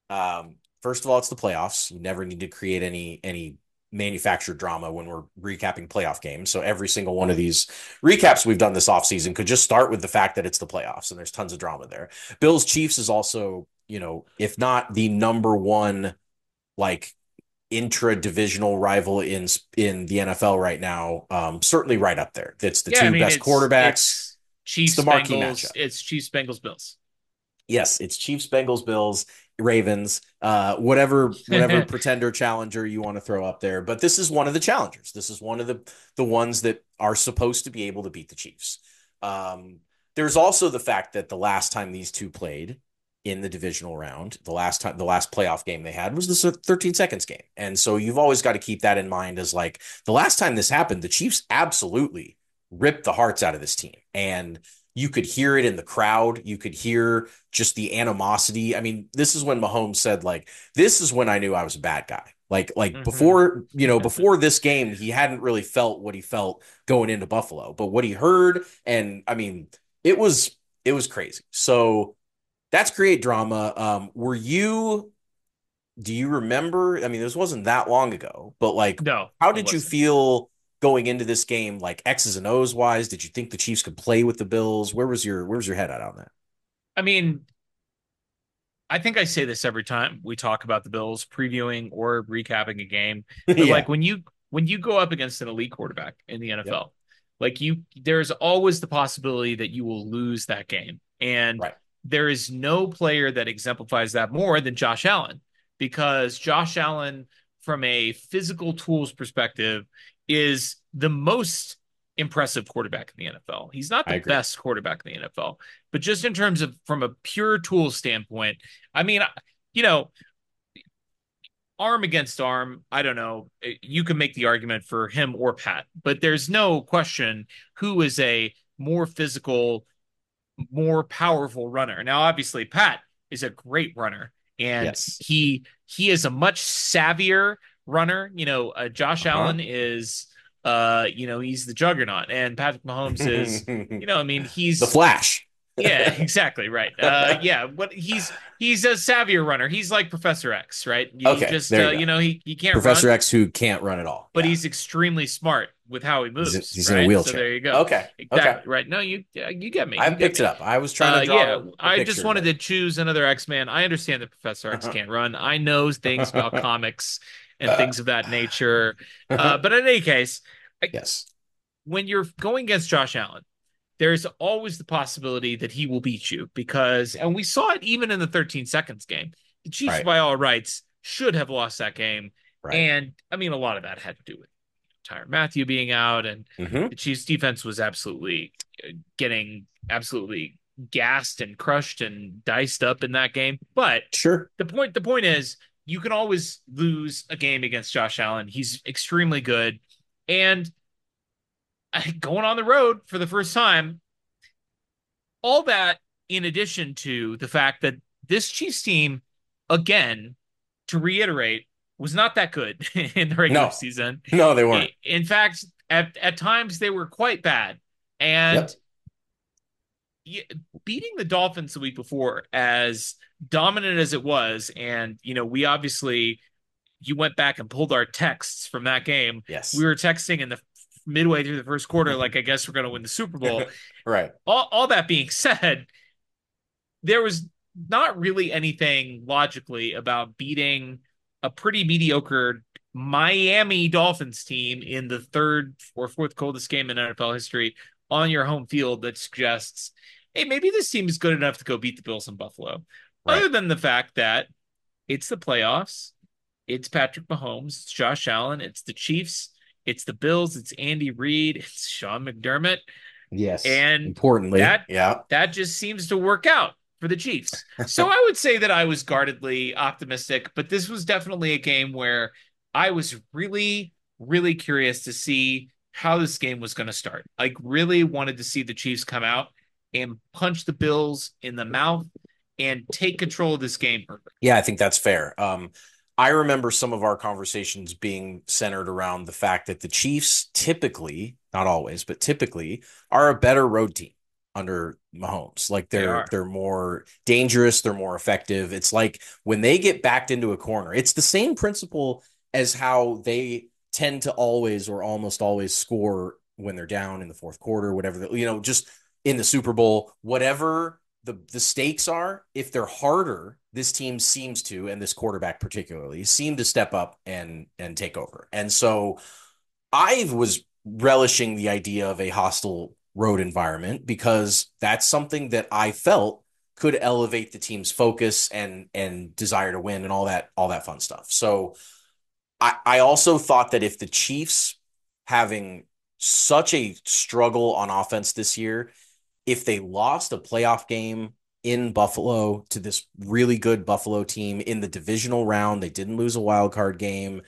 First of all, it's the playoffs. You never need to create any manufactured drama when we're recapping playoff games. So every single one of these recaps we've done this offseason could just start with the fact that it's the playoffs and there's tons of drama there. Bills Chiefs is also, if not the number one, like, intra-divisional rival in the NFL right now, certainly right up there. It's the best quarterbacks. Chiefs, the marquee Bengals. matchup. It's Chiefs, Bengals, Bills. Yes, it's Chiefs, Bengals, Bills, Ravens, whatever pretender challenger you want to throw up there. But this is one of the challengers. This is one of the ones that are supposed to be able to beat the Chiefs. There's also the fact that the last time these two played in the divisional round, the last playoff game they had was the 13 seconds game. And so you've always got to keep that in mind as like the last time this happened, the Chiefs absolutely ripped the hearts out of this team. And you could hear it in the crowd. You could hear just the animosity. I mean, this is when Mahomes said, like, this is when I knew I was a bad guy. Like before this game, he hadn't really felt what he felt going into Buffalo, but what he heard, and I mean, it was crazy. So that's create drama. Do you remember? I mean, this wasn't that long ago, but like, no, how did you feel going into this game, like X's and O's wise? Did you think the Chiefs could play with the Bills? Where was your head at on that? I mean, I think I say this every time we talk about the Bills previewing or recapping a game. But Yeah. like when you go up against an elite quarterback in the NFL, like there's always the possibility that you will lose that game. And there is no player that exemplifies that more than Josh Allen, because Josh Allen, from a physical tools perspective, is the most impressive quarterback in the NFL. He's not the best quarterback in the NFL, but just in terms of from a pure tool standpoint, I mean, arm against arm, I don't know. You can make the argument for him or Pat, but there's no question who is a more physical, more powerful runner. Now, obviously, Pat is a great runner, and he is a much savvier runner. Josh Allen is he's the juggernaut, and Patrick Mahomes is, I mean, he's the Flash. Yeah, exactly right. Yeah, what he's a savvier runner. He's like Professor X, right? He Okay, just there you go. he can't Professor run, X who can't run at all. but Yeah. he's extremely smart with how he moves, He's in a right? So wheelchair. there you go. Okay. Okay. Exactly right. No, you get me. I You get picked it me. up. I was trying to Yeah, draw a I just picture, wanted but to choose another X-Man. I understand that Professor X can't run. I know things about comics and things of that nature. But in any case, I, yes. when you're going against Josh Allen, there's always the possibility that he will beat you because, and we saw it even in the 13 seconds game. The Chiefs, Right. by all rights, should have lost that game. Right. And I mean, a lot of that had to do with Tyrann Mathieu being out, and Hmm. the Chiefs defense was absolutely getting absolutely gassed and crushed and diced up in that game. But Sure. the point is you can always lose a game against Josh Allen. He's extremely good. And going on the road for the first time, all that in addition to the fact that this Chiefs team, again, to reiterate, was not that good in the regular No. season. No, they weren't. In fact, at times they were quite bad. And Yep. beating the Dolphins the week before, as dominant as it was, and we obviously you went back and pulled our texts from that game. We Yes. were texting in the midway through the first quarter, like I guess we're going to win the Super Bowl. Right. All that being said, there was not really anything logically about beating a pretty mediocre Miami Dolphins team in the third or fourth coldest game in NFL history on your home field that suggests, hey, maybe this team is good enough to go beat the Bills in Buffalo. Right. Other than the fact that it's the playoffs, it's Patrick Mahomes, it's Josh Allen, it's the Chiefs, it's the Bills, it's Andy Reid, it's Sean McDermott, Yes. and Importantly. that Yeah. that just seems to work out for the Chiefs. So I would say that I was guardedly optimistic, but this was definitely a game where I was really, really curious to see how this game was going to start. Like, really wanted to see the Chiefs come out and punch the Bills in the mouth and take control of this game early. Yeah, I think that's fair. I remember some of our conversations being centered around the fact that the Chiefs typically, not always, but typically are a better road team under Mahomes. Like They they're are. they're more dangerous, they're more effective. It's like when they get backed into a corner, it's the same principle as how they tend to always or almost always score when they're down in the fourth quarter, whatever, just in the Super Bowl, whatever the stakes are, if they're harder, this team seems to, and this quarterback particularly, seem to step up and take over. And so I was relishing the idea of a hostile road environment because that's something that I felt could elevate the team's focus and desire to win and all that fun stuff. So I also thought that if the Chiefs having such a struggle on offense this year, if they lost a playoff game in Buffalo to this really good Buffalo team in the divisional round, they didn't lose a wild card game.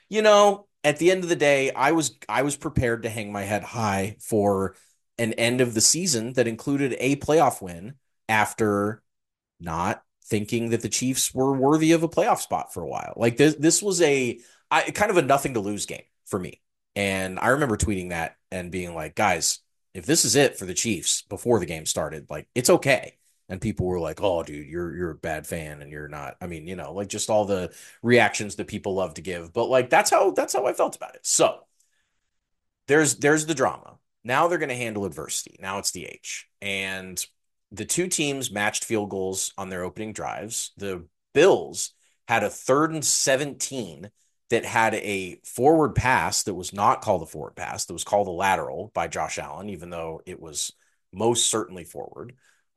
At the end of the day, I was prepared to hang my head high for an end of the season that included a playoff win after not thinking that the Chiefs were worthy of a playoff spot for a while. Like this was kind of a nothing to lose game for me. And I remember tweeting that and being like, guys, if this is it for the Chiefs before the game started, like it's okay. And people were like, "Oh, dude, you're a bad fan, and you're not." I mean, like just all the reactions that people love to give. But like that's how I felt about it. So there's the drama. Now they're going to handle adversity. Now it's the H, and the two teams matched field goals on their opening drives. The Bills had a 3rd and 17 that had a forward pass that was not called a forward pass, that was called a lateral by Josh Allen, even though it was most certainly forward.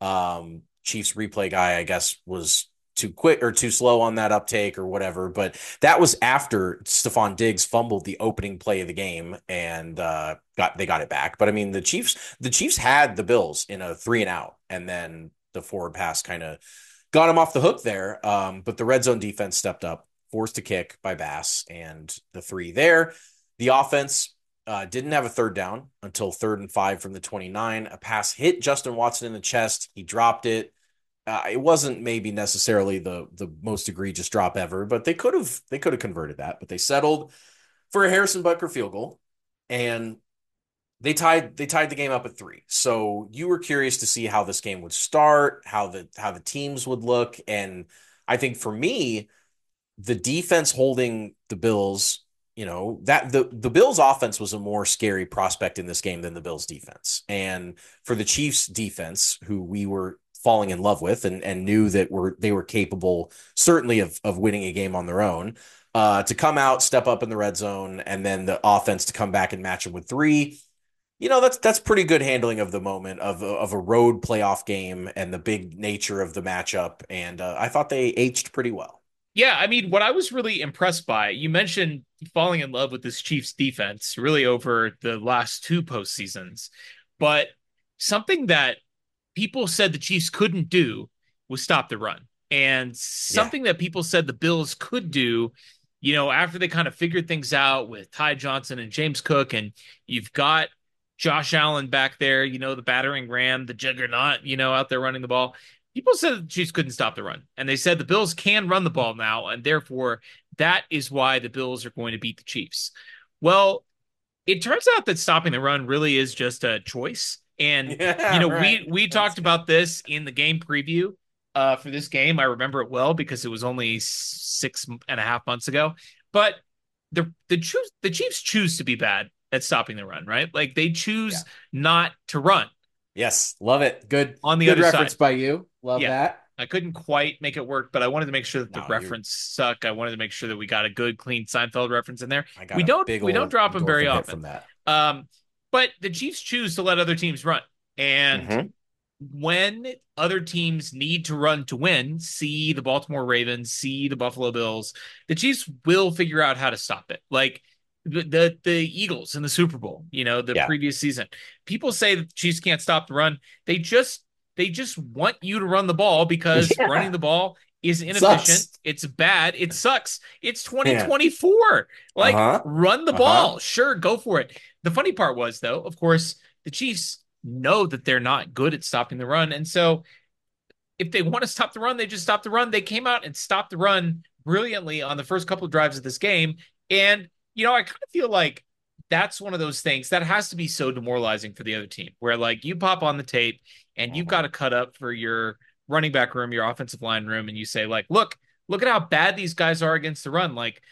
Chiefs replay guy, I guess, was too quick or too slow on that uptake or whatever. But that was after Stephon Diggs fumbled the opening play of the game and they got it back. But I mean, the Chiefs had the Bills in a 3-and-out, and then the forward pass kind of got him off the hook there. But the red zone defense stepped up, forced a kick by Bass, and the 3 there. The offense didn't have a third down until 3rd and 5 from the 29. A pass hit Justin Watson in the chest. He dropped it. It wasn't maybe necessarily the most egregious drop ever, but they could have converted that. But they settled for a Harrison Butker field goal, and They tied the game up at 3. So you were curious to see how this game would start, how the teams would look, and I think for me, the defense holding the Bills, that the Bills offense was a more scary prospect in this game than the Bills defense. And for the Chiefs defense, who we were falling in love with and knew that they were capable certainly of winning a game on their own, to come out, step up in the red zone, and then the offense to come back and match them with 3. That's pretty good handling of the moment of a road playoff game and the big nature of the matchup. And I thought they aged pretty well. Yeah, I mean, what I was really impressed by, you mentioned falling in love with this Chiefs defense really over the last 2 postseasons, but something that people said the Chiefs couldn't do was stop the run. And Yeah. something that people said the Bills could do, after they kind of figured things out with Ty Johnson and James Cook, and you've got Josh Allen back there, the battering ram, the juggernaut, out there running the ball. People said the Chiefs couldn't stop the run, and they said the Bills can run the ball now, and therefore that is why the Bills are going to beat the Chiefs. Well, it turns out that stopping the run really is just a choice. And Yeah, right. we talked about this in the game preview for this game. I remember it well because it was only 6.5 months ago. But the Chiefs choose to be bad at stopping the run, right? Like they Yeah. choose not to run Yes, love it. Good, on the good other reference side. by you. Love Yeah. that. I couldn't quite make it work, but I wanted to make sure that the No, you. reference suck. I wanted to make sure that we got a good, clean Seinfeld reference in there. I got We a don't big we don't old drop them very endorphin hit often. from that. Um, but the Chiefs choose to let other teams run. And Hmm. when other teams need to run to win, see the Baltimore Ravens, see the Buffalo Bills, the Chiefs will figure out how to stop it. Like the Eagles in the Super Bowl, the Yeah. previous season. People say that the Chiefs can't stop the run. They just want you to run the ball because running Yeah. the ball is inefficient. Sucks. It's bad. It sucks. It's Yeah. 2024. Like, Uh-huh. run the Uh-huh. ball. Sure, go for it. The funny part was, though, of course, the Chiefs know that they're not good at stopping the run. And so if they want to stop the run, they just stop the run. They came out and stopped the run brilliantly on the first couple of drives of this game. And, I kind of feel like that's one of those things that has to be so demoralizing for the other team, where like you pop on the tape and you've got Mhm. to cut up for your running back room, your offensive line room, and you say, like, look at how bad these guys are against the run. Like,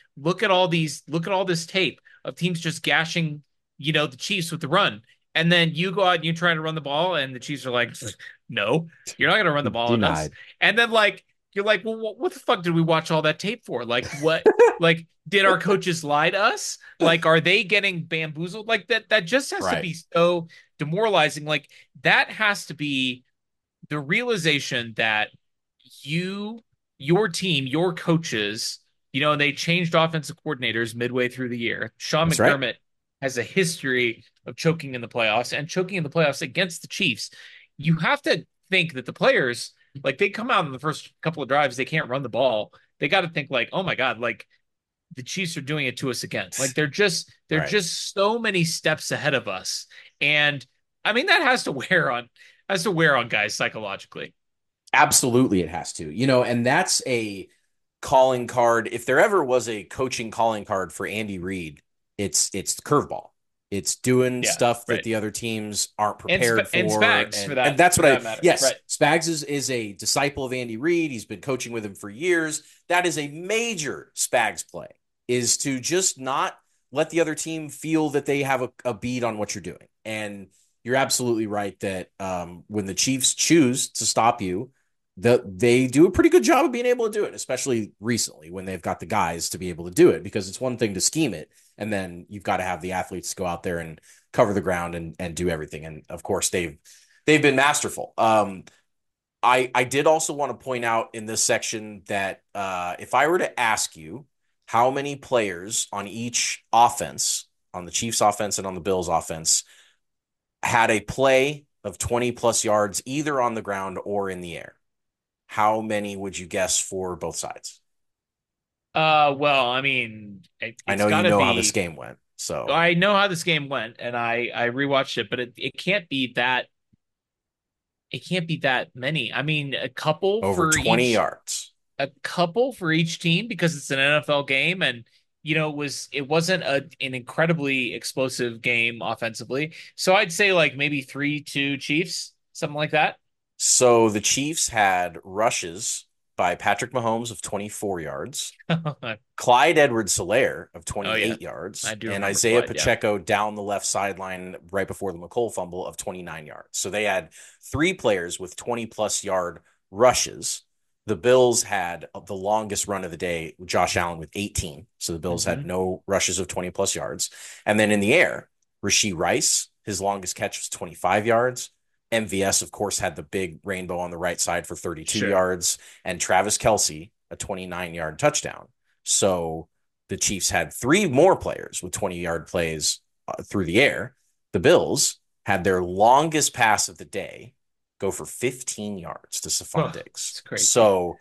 look at all this tape of teams just gashing, the Chiefs with the run. And then you go out and you try to run the ball, and the Chiefs are like, no, you're not going to run the ball on us. Denied. And then like you're like, well, what the fuck did we watch all that tape for? Like what? Like did our coaches lie to us? Like are they getting bamboozled? Like that just has to Right. be so demoralizing. Like that has to be the realization that you, your team, your coaches, they changed offensive coordinators midway through the year. Sean That's right. McDermott has a history of choking in the playoffs and choking in the playoffs against the Chiefs. You have to think that the players, like they come out in the first couple of drives, they can't run the ball. They got to think like, oh my God, like the Chiefs are doing it to us again. Like they're Right. just so many steps ahead of us. And I mean that has to wear on guys psychologically. Absolutely, it has to. And that's a calling card. If there ever was a coaching calling card for Andy Reid, it's the curveball. It's doing Yeah, stuff that right. the other teams aren't And prepared and for. Spags for And that that's for what that matter. yes, Right. Spags is a disciple of Andy Reid. He's been coaching with him for years. That is a major Spags play, is to just not let the other team feel that they have a beat on what you're doing. And you're absolutely right that when the Chiefs choose to stop you, they do a pretty good job of being able to do it, especially recently when they've got the guys to be able to do it, because it's one thing to scheme it, and then you've got to have the athletes go out there and cover the ground and do everything. And of course, they've been masterful. I did also want to point out in this section that if I were to ask you how many players on each offense, on the Chiefs offense and on the Bills offense, had a play of 20 plus yards either on the ground or in the air, how many would you guess for both sides? Well, I mean, I it's know got you to know how this be. game went. So I know how this game went, and I rewatched it, but it can't be that. It can't be that many. I mean, over 20 yards. a couple for each team because it's an NFL game, and it wasn't an incredibly explosive game offensively. So I'd say like maybe 3-2 Chiefs, something like that. So the Chiefs had rushes by Patrick Mahomes of 24 yards, Clyde Edwards-Helaire of Oh yeah, 28 yards, I do and remember Isaiah Clyde. Yeah. Pacheco down the left sideline right before the McColl fumble of 29 yards. So they had three players with 20-plus yard rushes. The Bills had the longest run of the day, Josh Allen with 18. So the Bills had Hmm. no rushes of 20-plus yards. And then in the air, Rashee Rice, his longest catch was 25 yards. MVS, of course, had the big rainbow on the right side for 32 Sure. yards, and Travis Kelce, a 29-yard touchdown. So the Chiefs had three more players with 20-yard plays through the air. The Bills had their longest pass of the day go for 15 yards to Stephon Oh, Diggs. it's crazy. So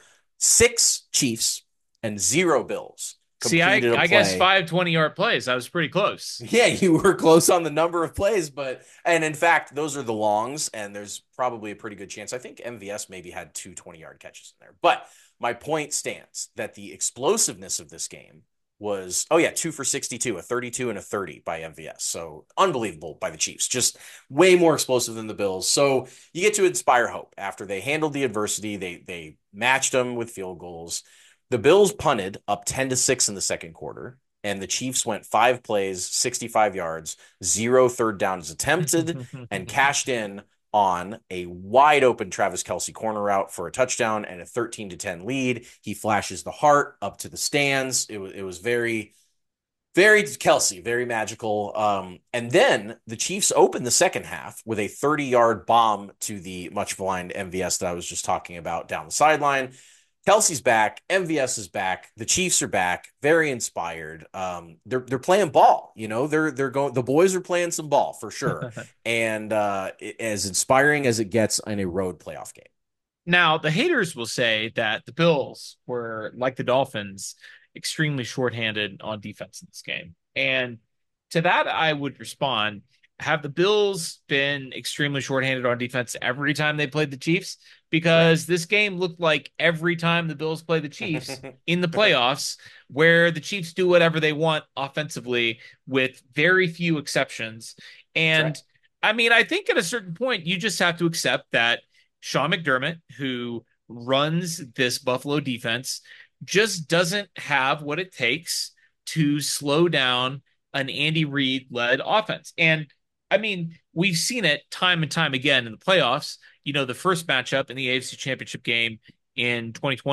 6 Chiefs and 0 Bills See, I completed a I guess play. 5 20-yard plays. I was pretty close. Yeah, you were close on the number of plays, and in fact, those are the longs, and there's probably a pretty good chance. I think MVS maybe had two 20-yard catches in there. But my point stands that the explosiveness of this game was, oh yeah, 2 for 62, a 32 and a 30 by MVS. So unbelievable by the Chiefs, just way more explosive than the Bills. So you get to inspire hope after they handled the adversity. They matched them with field goals. The Bills punted up 10-6 in the second quarter, and the Chiefs went 5 plays, 65 yards, 0 third downs attempted, and cashed in on a wide open Travis Kelce corner route for a touchdown and a 13-10 lead. He flashes the heart up to the stands. It was very, very Kelce, very magical. And then the Chiefs opened the second half with a 30-yard bomb to the much maligned MVS that I was just talking about down the sideline. Kelce's back, MVS is back, the Chiefs are back, very inspired. They're playing ball, they're going. The boys are playing some ball for sure, and as inspiring as it gets in a road playoff game. Now, the haters will say that the Bills were, like the Dolphins, extremely shorthanded on defense in this game. And to that, I would respond, have the Bills been extremely shorthanded on defense every time they played the Chiefs? Right. Because this game looked like every time the Bills play the Chiefs in the playoffs, where the Chiefs do whatever they want offensively with very few exceptions. That's right. And I mean, I think at a certain point, you just have to accept that Sean McDermott, who runs this Buffalo defense, just doesn't have what it takes to slow down an Andy Reid led offense. And I mean, we've seen it time and time again in the playoffs. The first matchup in the AFC Championship game in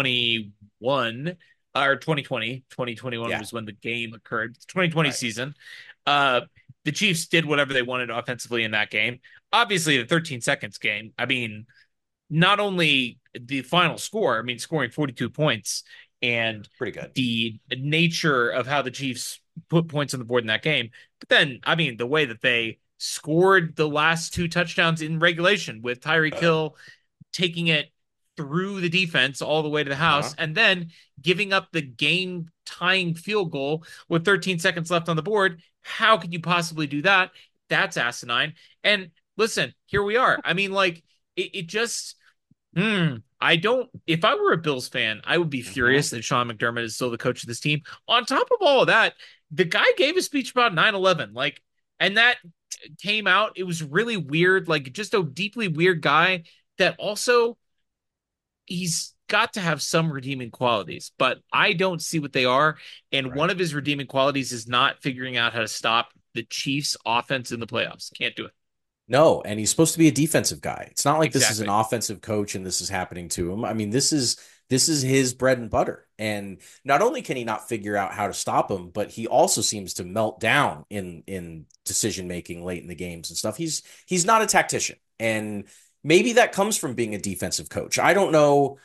2021 or 2021 Yeah. was when the game occurred. 2020 Right. season. Uh, the Chiefs did whatever they wanted offensively in that game. Obviously, the 13 seconds game, I mean, not only the final score, I mean, scoring 42 points and Pretty good. the nature of how the Chiefs put points on the board in that game. But then, I mean, the way that they scored the last two touchdowns in regulation with Tyreek Hill taking it through the defense all the way to the house and then giving up the game tying field goal with 13 seconds left on the board. How could you possibly do that? That's asinine. And listen, here we are. I mean, like, it just I don't. If I were a Bills fan, I would be furious that Sean McDermott is still the coach of this team. On top of all of that, the guy gave a speech about 9/11, like, and that came out. It was really weird, like just a deeply weird guy that also he's got to have some redeeming qualities, but I don't see what they are. And one Right. of his redeeming qualities is not figuring out how to stop the Chiefs' offense in the playoffs. Can't do it. No, and he's supposed to be a defensive guy. It's not like this is an Exactly. offensive coach and this is happening to him. I mean, this is his bread and butter. And not only can he not figure out how to stop him, but he also seems to melt down in decision making late in the games and stuff. He's not a tactician. And maybe that comes from being a defensive coach. I don't know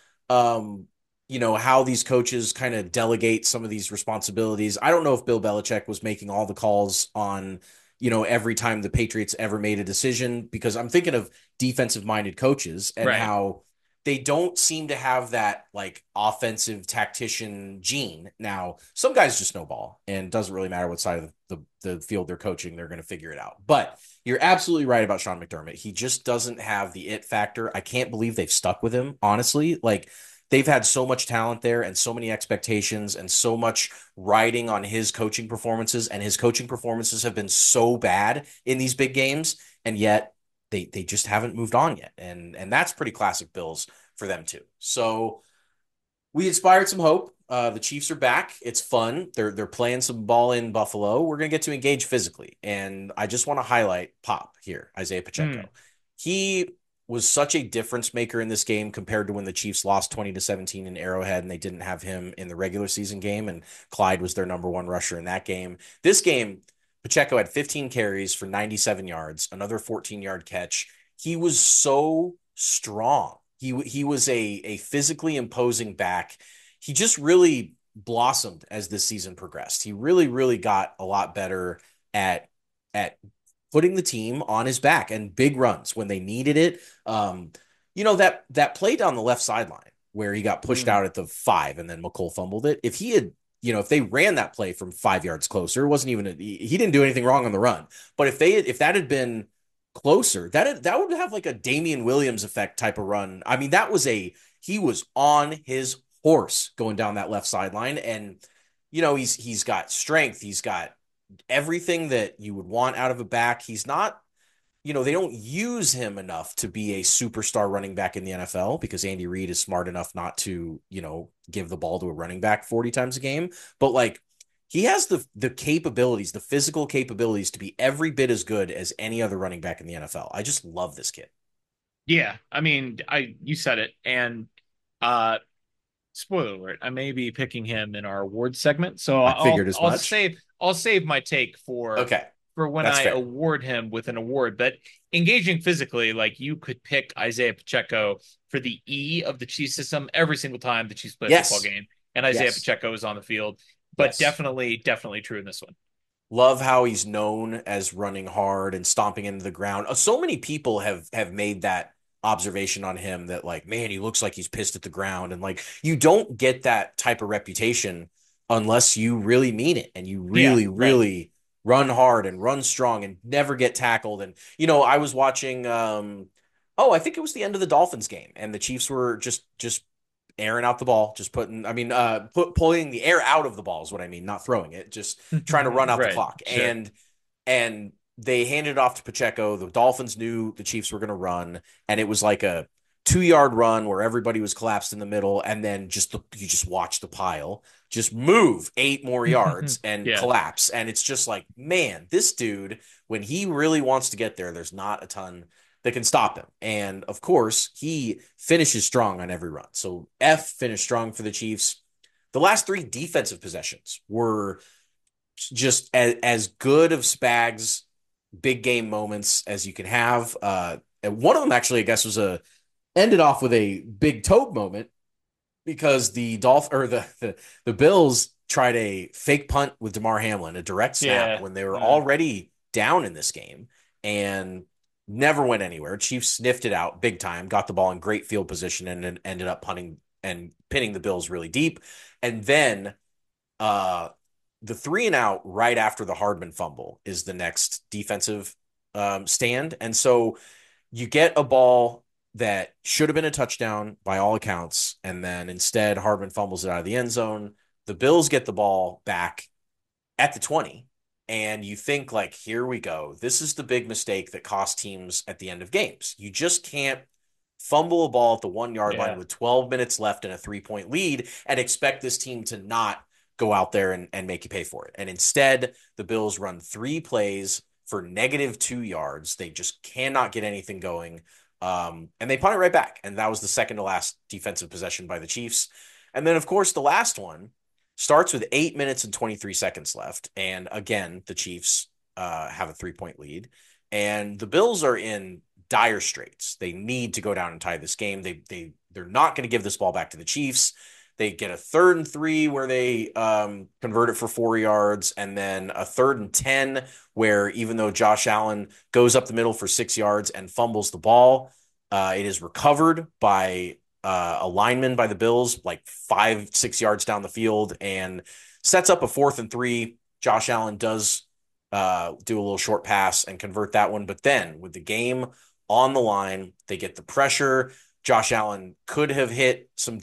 how these coaches kind of delegate some of these responsibilities. I don't know if Bill Belichick was making all the calls on every time the Patriots ever made a decision, because I'm thinking of defensive minded coaches and Right. how they don't seem to have that like offensive tactician gene. Now, some guys just know ball and it doesn't really matter what side of the field they're coaching, they're going to figure it out. But you're absolutely right about Sean McDermott. He just doesn't have the it factor. I can't believe they've stuck with him, honestly. Like, they've had so much talent there and so many expectations and so much riding on his coaching performances, and his coaching performances have been so bad in these big games, and yet they just haven't moved on yet. And that's pretty classic Bills for them too. So we inspired some hope. The Chiefs are back. It's fun. They're playing some ball in Buffalo. We're gonna get to engage physically, and I just want to highlight Pop here, Isaiah Pacheco. He was such a difference maker in this game compared to when the Chiefs lost 20-17 in Arrowhead and they didn't have him in the regular season game, and Clyde was their number one rusher in that game. This game, Pacheco had 15 carries for 97 yards, another 14-yard catch. He was so strong. He was a physically imposing back. He just really blossomed as this season progressed. He really got a lot better at putting the team on his back and big runs when they needed it. That play down the left sideline where he got pushed out at the 5 and then McColl fumbled it. If he had, if they ran that play from 5 yards closer, it wasn't even he didn't do anything wrong on the run. But if that had been closer, that would have like a Damian Williams effect type of run. I mean, he was on his horse going down that left sideline, and he's got strength, he's got everything that you would want out of a back. He's not, they don't use him enough to be a superstar running back in the NFL because Andy Reid is smart enough not to, give the ball to a running back 40 times a game. But like, he has the capabilities, the physical capabilities to be every bit as good as any other running back in the NFL. I just love this kid. Yeah, I mean, you said it, and spoiler alert, I may be picking him in our awards segment, so I figured as I'll much. save my take for when That's I fair. award him with an award. But engaging physically, like, you could pick Isaiah Pacheco for the E of the Chiefs system every single time the Chiefs play a football game, and Isaiah Pacheco is on the field. But definitely true in this one. Love how he's known as running hard and stomping into the ground. So many people have made that observation on him that, like, man, he looks like he's pissed at the ground. And like, you don't get that type of reputation unless you really mean it and you really run hard and run strong and never get tackled. And, I was watching, I think it was the end of the Dolphins game, and the Chiefs were just airing out the ball, just pulling the air out of the ball is what I mean, not throwing it, just trying to run out the clock. Sure. And they handed it off to Pacheco. The Dolphins knew the Chiefs were going to run, and it was like a 2-yard run where everybody was collapsed in the middle, and then you just watch the pile just move 8 more yards and collapse. And it's just like, man, this dude, when he really wants to get there, there's not a ton that can stop him. And of course, he finishes strong on every run. So F finished strong for the Chiefs. The last 3 defensive possessions were just as good of Spags big game moments as you can have. And one of them actually, I guess, ended off with a big Tobe moment because the Bills tried a fake punt with Damar Hamlin, a direct snap when they were already down in this game, and never went anywhere. Chiefs sniffed it out big time, got the ball in great field position, and ended up punting and pinning the Bills really deep. And then the 3-and-out right after the Hardman fumble is the next defensive stand. And so you get a ball that should have been a touchdown by all accounts, and then instead Hardman fumbles it out of the end zone. The Bills get the ball back at the 20, and you think, like, here we go. This is the big mistake that costs teams at the end of games. You just can't fumble a ball at the 1-yard line with 12 minutes left and a 3-point lead and expect this team to not go out there and make you pay for it. And instead, the Bills run 3 plays for -2 yards. They just cannot get anything going. And they punt it right back. And that was the second to last defensive possession by the Chiefs. And then, of course, the last one starts with 8 minutes and 23 seconds left. And again, the Chiefs have a 3-point lead. And the Bills are in dire straits. They need to go down and tie this game. They're not going to give this ball back to the Chiefs. They get a 3rd and 3 where they convert it for 4 yards, and then a 3rd and 10 where, even though Josh Allen goes up the middle for 6 yards and fumbles the ball, it is recovered by a lineman by the Bills, like 5-6 yards down the field, and sets up a 4th and 3. Josh Allen does do a little short pass and convert that one. But then with the game on the line, they get the pressure. Josh Allen could have hit some deep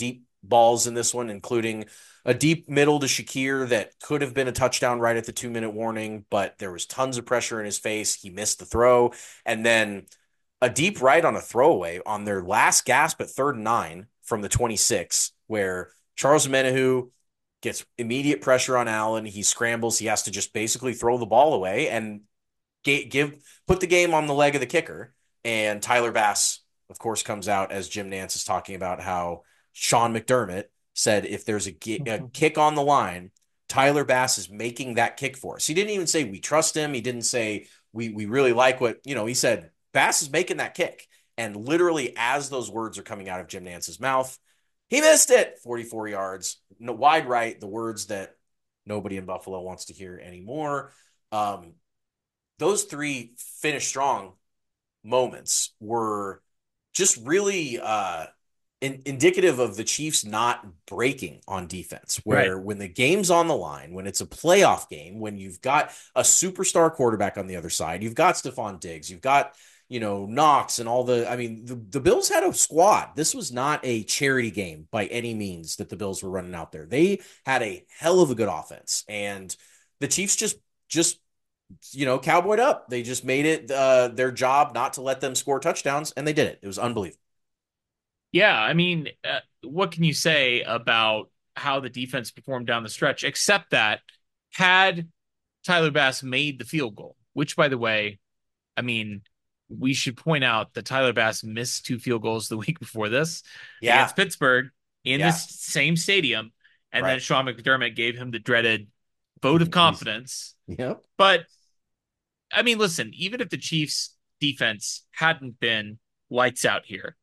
balls in this one, including a deep middle to Shakir that could have been a touchdown right at the 2-minute warning, but there was tons of pressure in his face. He missed the throw. And then a deep right on a throwaway on their last gasp at 3rd and 9 from the 26, where Charles Omenihu gets immediate pressure on Allen. He scrambles. He has to just basically throw the ball away and put the game on the leg of the kicker. And Tyler Bass, of course, comes out as Jim Nantz is talking about how Sean McDermott said if there's a kick on the line, Tyler Bass is making that kick for us. He didn't even say we trust him. He didn't say we really like what, he said Bass is making that kick. And literally as those words are coming out of Jim Nantz's mouth, he missed it, 44 yards, wide right, the words that nobody in Buffalo wants to hear anymore. Those three finish strong moments were just really indicative of the Chiefs not breaking on defense, where when the game's on the line, when it's a playoff game, when you've got a superstar quarterback on the other side, you've got Stephon Diggs, you've got, Knox and all the Bills had a squad. This was not a charity game by any means that the Bills were running out there. They had a hell of a good offense, and the Chiefs just cowboyed up. They just made it their job not to let them score touchdowns, and they did it. It was unbelievable. Yeah, I mean, what can you say about how the defense performed down the stretch, except that had Tyler Bass made the field goal, which, by the way, I mean, we should point out that Tyler Bass missed 2 field goals the week before this against Pittsburgh in this same stadium. And then Sean McDermott gave him the dreaded vote of confidence. Yep. But, I mean, listen, even if the Chiefs defense hadn't been lights out here,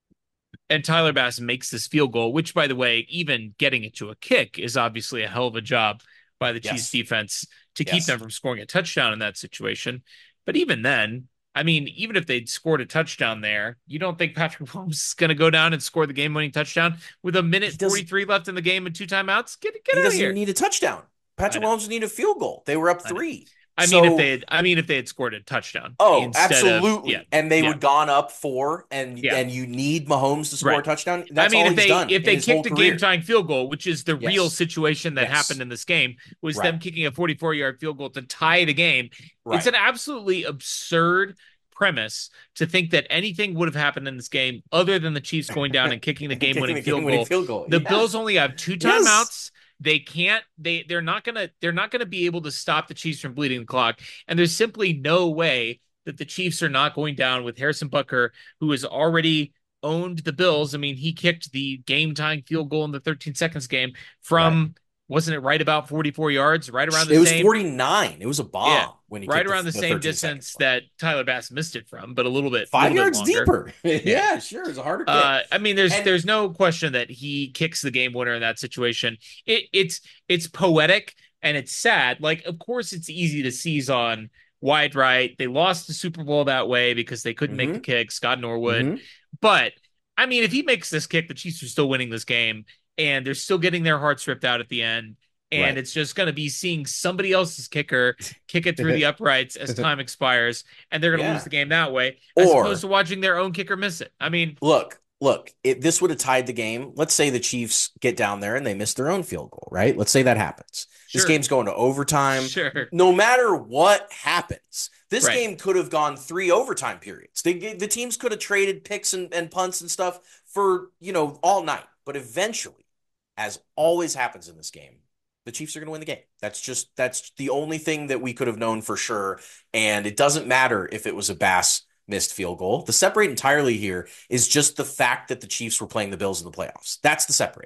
and Tyler Bass makes this field goal, which, by the way, even getting it to a kick is obviously a hell of a job by the Chiefs defense to keep them from scoring a touchdown in that situation. But even then, I mean, even if they'd scored a touchdown there, you don't think Patrick Mahomes is going to go down and score the game-winning touchdown with a minute 43 left in the game and 2 timeouts? Get out of here. He doesn't even need a touchdown. Patrick Mahomes need a field goal. They were up 3. I mean, if they had scored a touchdown. Oh, absolutely. And they would gone up 4, and you need Mahomes to score a touchdown. That's all he's done. If they kicked a game-tying field goal, which is the real situation that happened in this game, was them kicking a 44-yard field goal to tie the game. It's an absolutely absurd premise to think that anything would have happened in this game other than the Chiefs going down and kicking the game-winning field goal. The Bills only have 2 timeouts. They can't. They're not gonna be able to stop the Chiefs from bleeding the clock. And there's simply no way that the Chiefs are not going down with Harrison Butker, who has already owned the Bills. I mean, he kicked the game-tying field goal in the 13 seconds game from wasn't it right about 44 yards, right around the same? It was 49. It was a bomb when he right around the same distance that Tyler Bass missed it from, but a little bit 5 yards deeper. Yeah, sure, it's a harder kick. I mean, there's no question that he kicks the game winner in that situation. It's poetic and it's sad. Like, of course, it's easy to seize on wide right. They lost the Super Bowl that way because they couldn't make the kick, Scott Norwood. But I mean, if he makes this kick, the Chiefs are still winning this game. And they're still getting their hearts ripped out at the end. And it's just going to be seeing somebody else's kicker kick it through the uprights as time expires. And they're going to lose the game that way, as opposed to watching their own kicker miss it. I mean, look, this would have tied the game. Let's say the Chiefs get down there and they miss their own field goal, right? Let's say that happens. This game's going to overtime. No matter what happens, this game could have gone 3 overtime periods. The teams could have traded picks and punts and stuff for, all night. But eventually, as always happens in this game, the Chiefs are going to win the game. That's the only thing that we could have known for sure. And it doesn't matter if it was a Bass missed field goal. The separate entirely here is just the fact that the Chiefs were playing the Bills in the playoffs. That's the separate.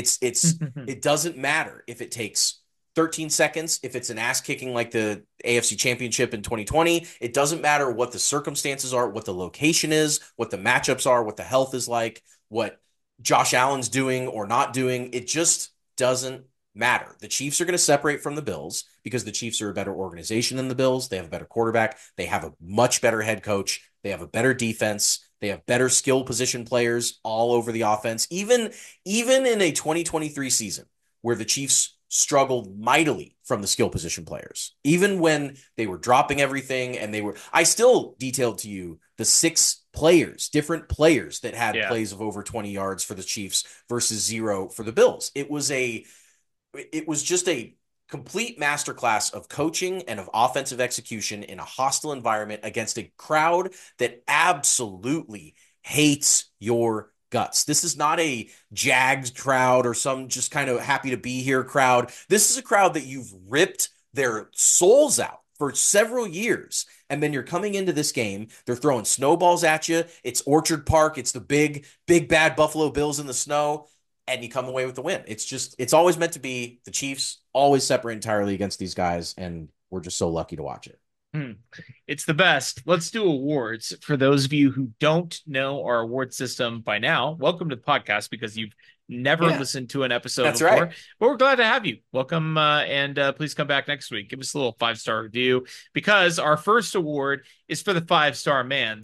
It doesn't matter if it takes 13 seconds, if it's an ass kicking like the AFC Championship in 2020. It doesn't matter what the circumstances are, what the location is, what the matchups are, what the health is like, what Josh Allen's doing or not doing. It just doesn't matter. The Chiefs are going to separate from the Bills because the Chiefs are a better organization than the Bills. They have a better quarterback. They have a much better head coach. They have a better defense. They have better skill position players all over the offense. Even in a 2023 season where the Chiefs struggled mightily from the skill position players, even when they were dropping everything and I still detailed to you the 6 different players that had Yeah. plays of over 20 yards for the Chiefs versus 0 for the Bills. It was just a complete masterclass of coaching and of offensive execution in a hostile environment against a crowd that absolutely hates your guts. This is not a Jags crowd or some just kind of happy to be here crowd. This is a crowd that you've ripped their souls out for several years. And then you're coming into this game, they're throwing snowballs at you. It's Orchard Park. It's the big bad Buffalo Bills in the snow, and you come away with the win. It's always meant to be. The Chiefs always separate entirely against these guys, and we're just so lucky to watch it. It's the best. Let's do awards. For those of you who don't know our award system by now, welcome to the podcast because you've never listened to an episode That's before. right. But we're glad to have you. Welcome, and please come back next week. Give us a little 5-star review because our first award is for the 5-star man.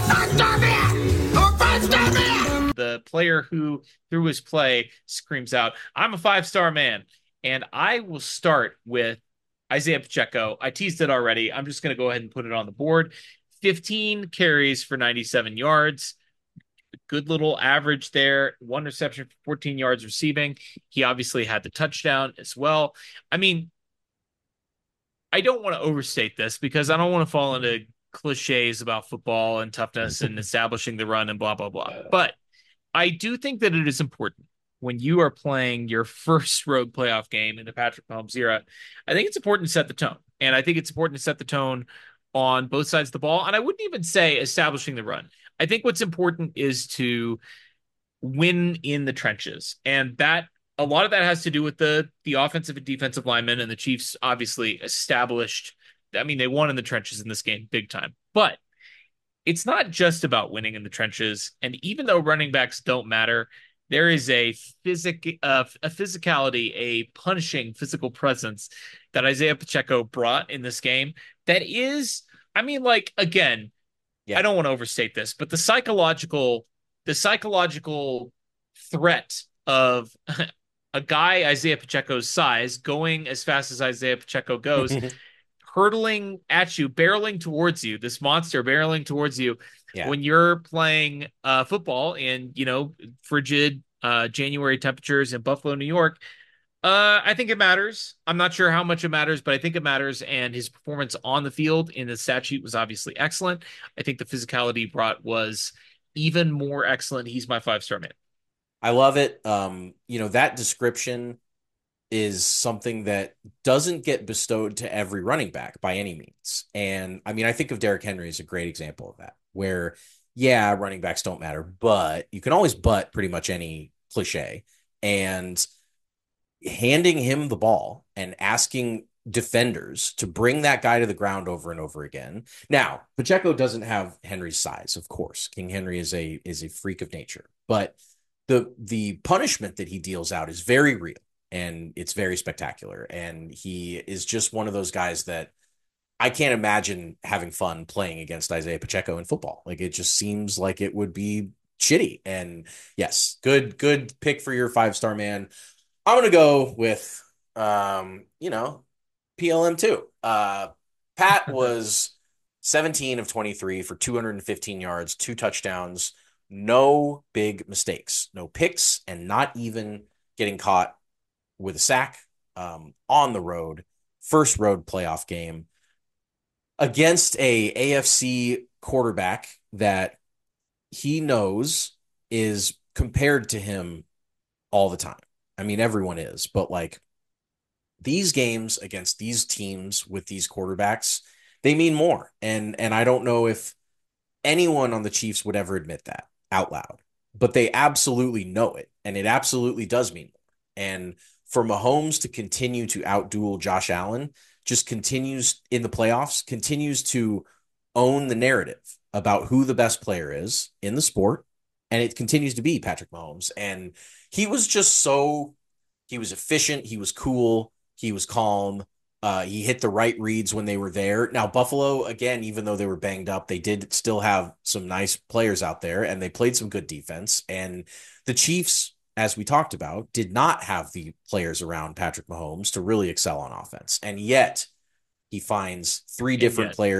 The player who, through his play, screams out, "I'm a 5-star man." And I will start with Isaiah Pacheco. I teased it already. I'm just going to go ahead and put it on the board. 15 carries for 97 yards. Good little average there. 1 reception for 14 yards receiving. He obviously had the touchdown as well. I mean, I don't want to overstate this because I don't want to fall into cliches about football and toughness and establishing the run and blah, blah, blah. But I do think that it is important when you are playing your first road playoff game in the Patrick Mahomes era. I think it's important to set the tone. And I think it's important to set the tone on both sides of the ball. And I wouldn't even say establishing the run. I think what's important is to win in the trenches. And that a lot of that has to do with the offensive and defensive linemen, and the Chiefs obviously established. I mean, they won in the trenches in this game big time. But it's not just about winning in the trenches. And even though running backs don't matter, there is a physicality, a punishing physical presence that Isaiah Pacheco brought in this game that is, I mean, like, again, I don't want to overstate this, but the psychological threat of a guy Isaiah Pacheco's size going as fast as Isaiah Pacheco goes, hurtling at you, barreling towards you, this monster barreling towards you when you're playing football in, frigid January temperatures in Buffalo, New York. I think it matters. I'm not sure how much it matters, but I think it matters. And his performance on the field in the stat sheet was obviously excellent. I think the physicality he brought was even more excellent. He's my 5-star man. I love it. That description is something that doesn't get bestowed to every running back by any means. And I mean, I think of Derrick Henry as a great example of that, where, running backs don't matter, but you can always butt pretty much any cliche. And handing him the ball and asking defenders to bring that guy to the ground over and over again. Now, Pacheco doesn't have Henry's size, of course. King Henry is a freak of nature, but the punishment that he deals out is very real and it's very spectacular. And he is just one of those guys that I can't imagine having fun playing against Isaiah Pacheco in football. Like, it just seems like it would be shitty. And yes, good pick for your 5-star man. I'm going to go with, PLM too. Pat was 17 of 23 for 215 yards, 2 touchdowns, no big mistakes, no picks, and not even getting caught with a sack on the road, first road playoff game against a AFC quarterback that he knows is compared to him all the time. I mean, everyone is, but like, these games against these teams with these quarterbacks, they mean more. And I don't know if anyone on the Chiefs would ever admit that out loud, but they absolutely know it. And it absolutely does mean more. And for Mahomes to continue to outduel Josh Allen, just continues in the playoffs, continues to own the narrative about who the best player is in the sport. And it continues to be Patrick Mahomes. And he was just he was efficient. He was cool. He was calm. He hit the right reads when they were there. Now, Buffalo, again, even though they were banged up, they did still have some nice players out there, and they played some good defense. And the Chiefs, as we talked about, did not have the players around Patrick Mahomes to really excel on offense. And yet he finds 3 different players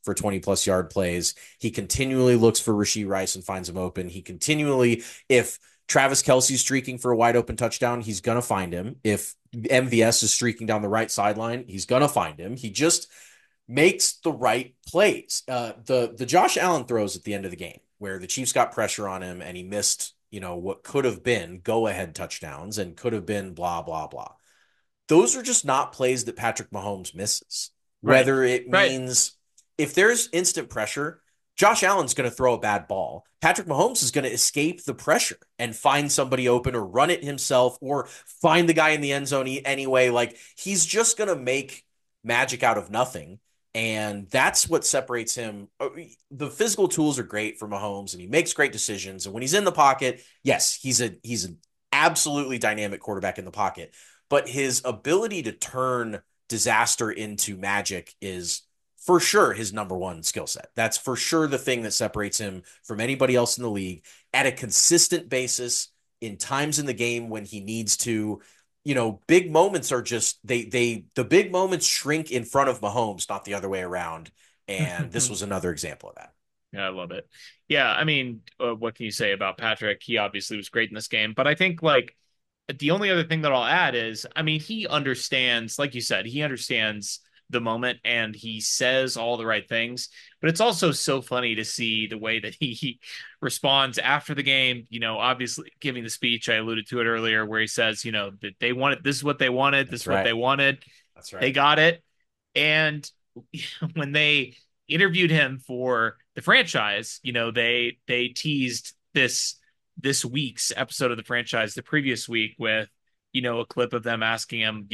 for 20+ yard plays. He continually looks for Rashee Rice and finds him open. He continually, if Travis Kelce's streaking for a wide open touchdown, he's going to find him. If MVS is streaking down the right sideline, he's going to find him. He just makes the right plays. The Josh Allen throws at the end of the game where the Chiefs got pressure on him and he missed, what could have been go-ahead touchdowns and could have been blah, blah, blah. Those are just not plays that Patrick Mahomes misses. Right. Whether it means if there's instant pressure, Josh Allen's going to throw a bad ball. Patrick Mahomes is going to escape the pressure and find somebody open or run it himself or find the guy in the end zone anyway. Like, he's just going to make magic out of nothing. And that's what separates him. The physical tools are great for Mahomes, and he makes great decisions. And when he's in the pocket, yes, he's an absolutely dynamic quarterback in the pocket. But his ability to turn disaster into magic is for sure his number one skill set. That's for sure the thing that separates him from anybody else in the league at a consistent basis in times in the game when he needs to. Big moments are just the big moments shrink in front of Mahomes, not the other way around. And this was another example of that. Yeah, I love it. Yeah, I mean, what can you say about Patrick? He obviously was great in this game, but I think the only other thing that I'll add is, I mean, he understands, like you said, he understands the moment and he says all the right things, but it's also so funny to see the way that he responds after the game, obviously giving the speech. I alluded to it earlier where he says, that they wanted, this is what they wanted. This is what they wanted. That's right. They got it. And when they interviewed him for the franchise, they teased this week's episode of the franchise, the previous week, with, a clip of them asking him,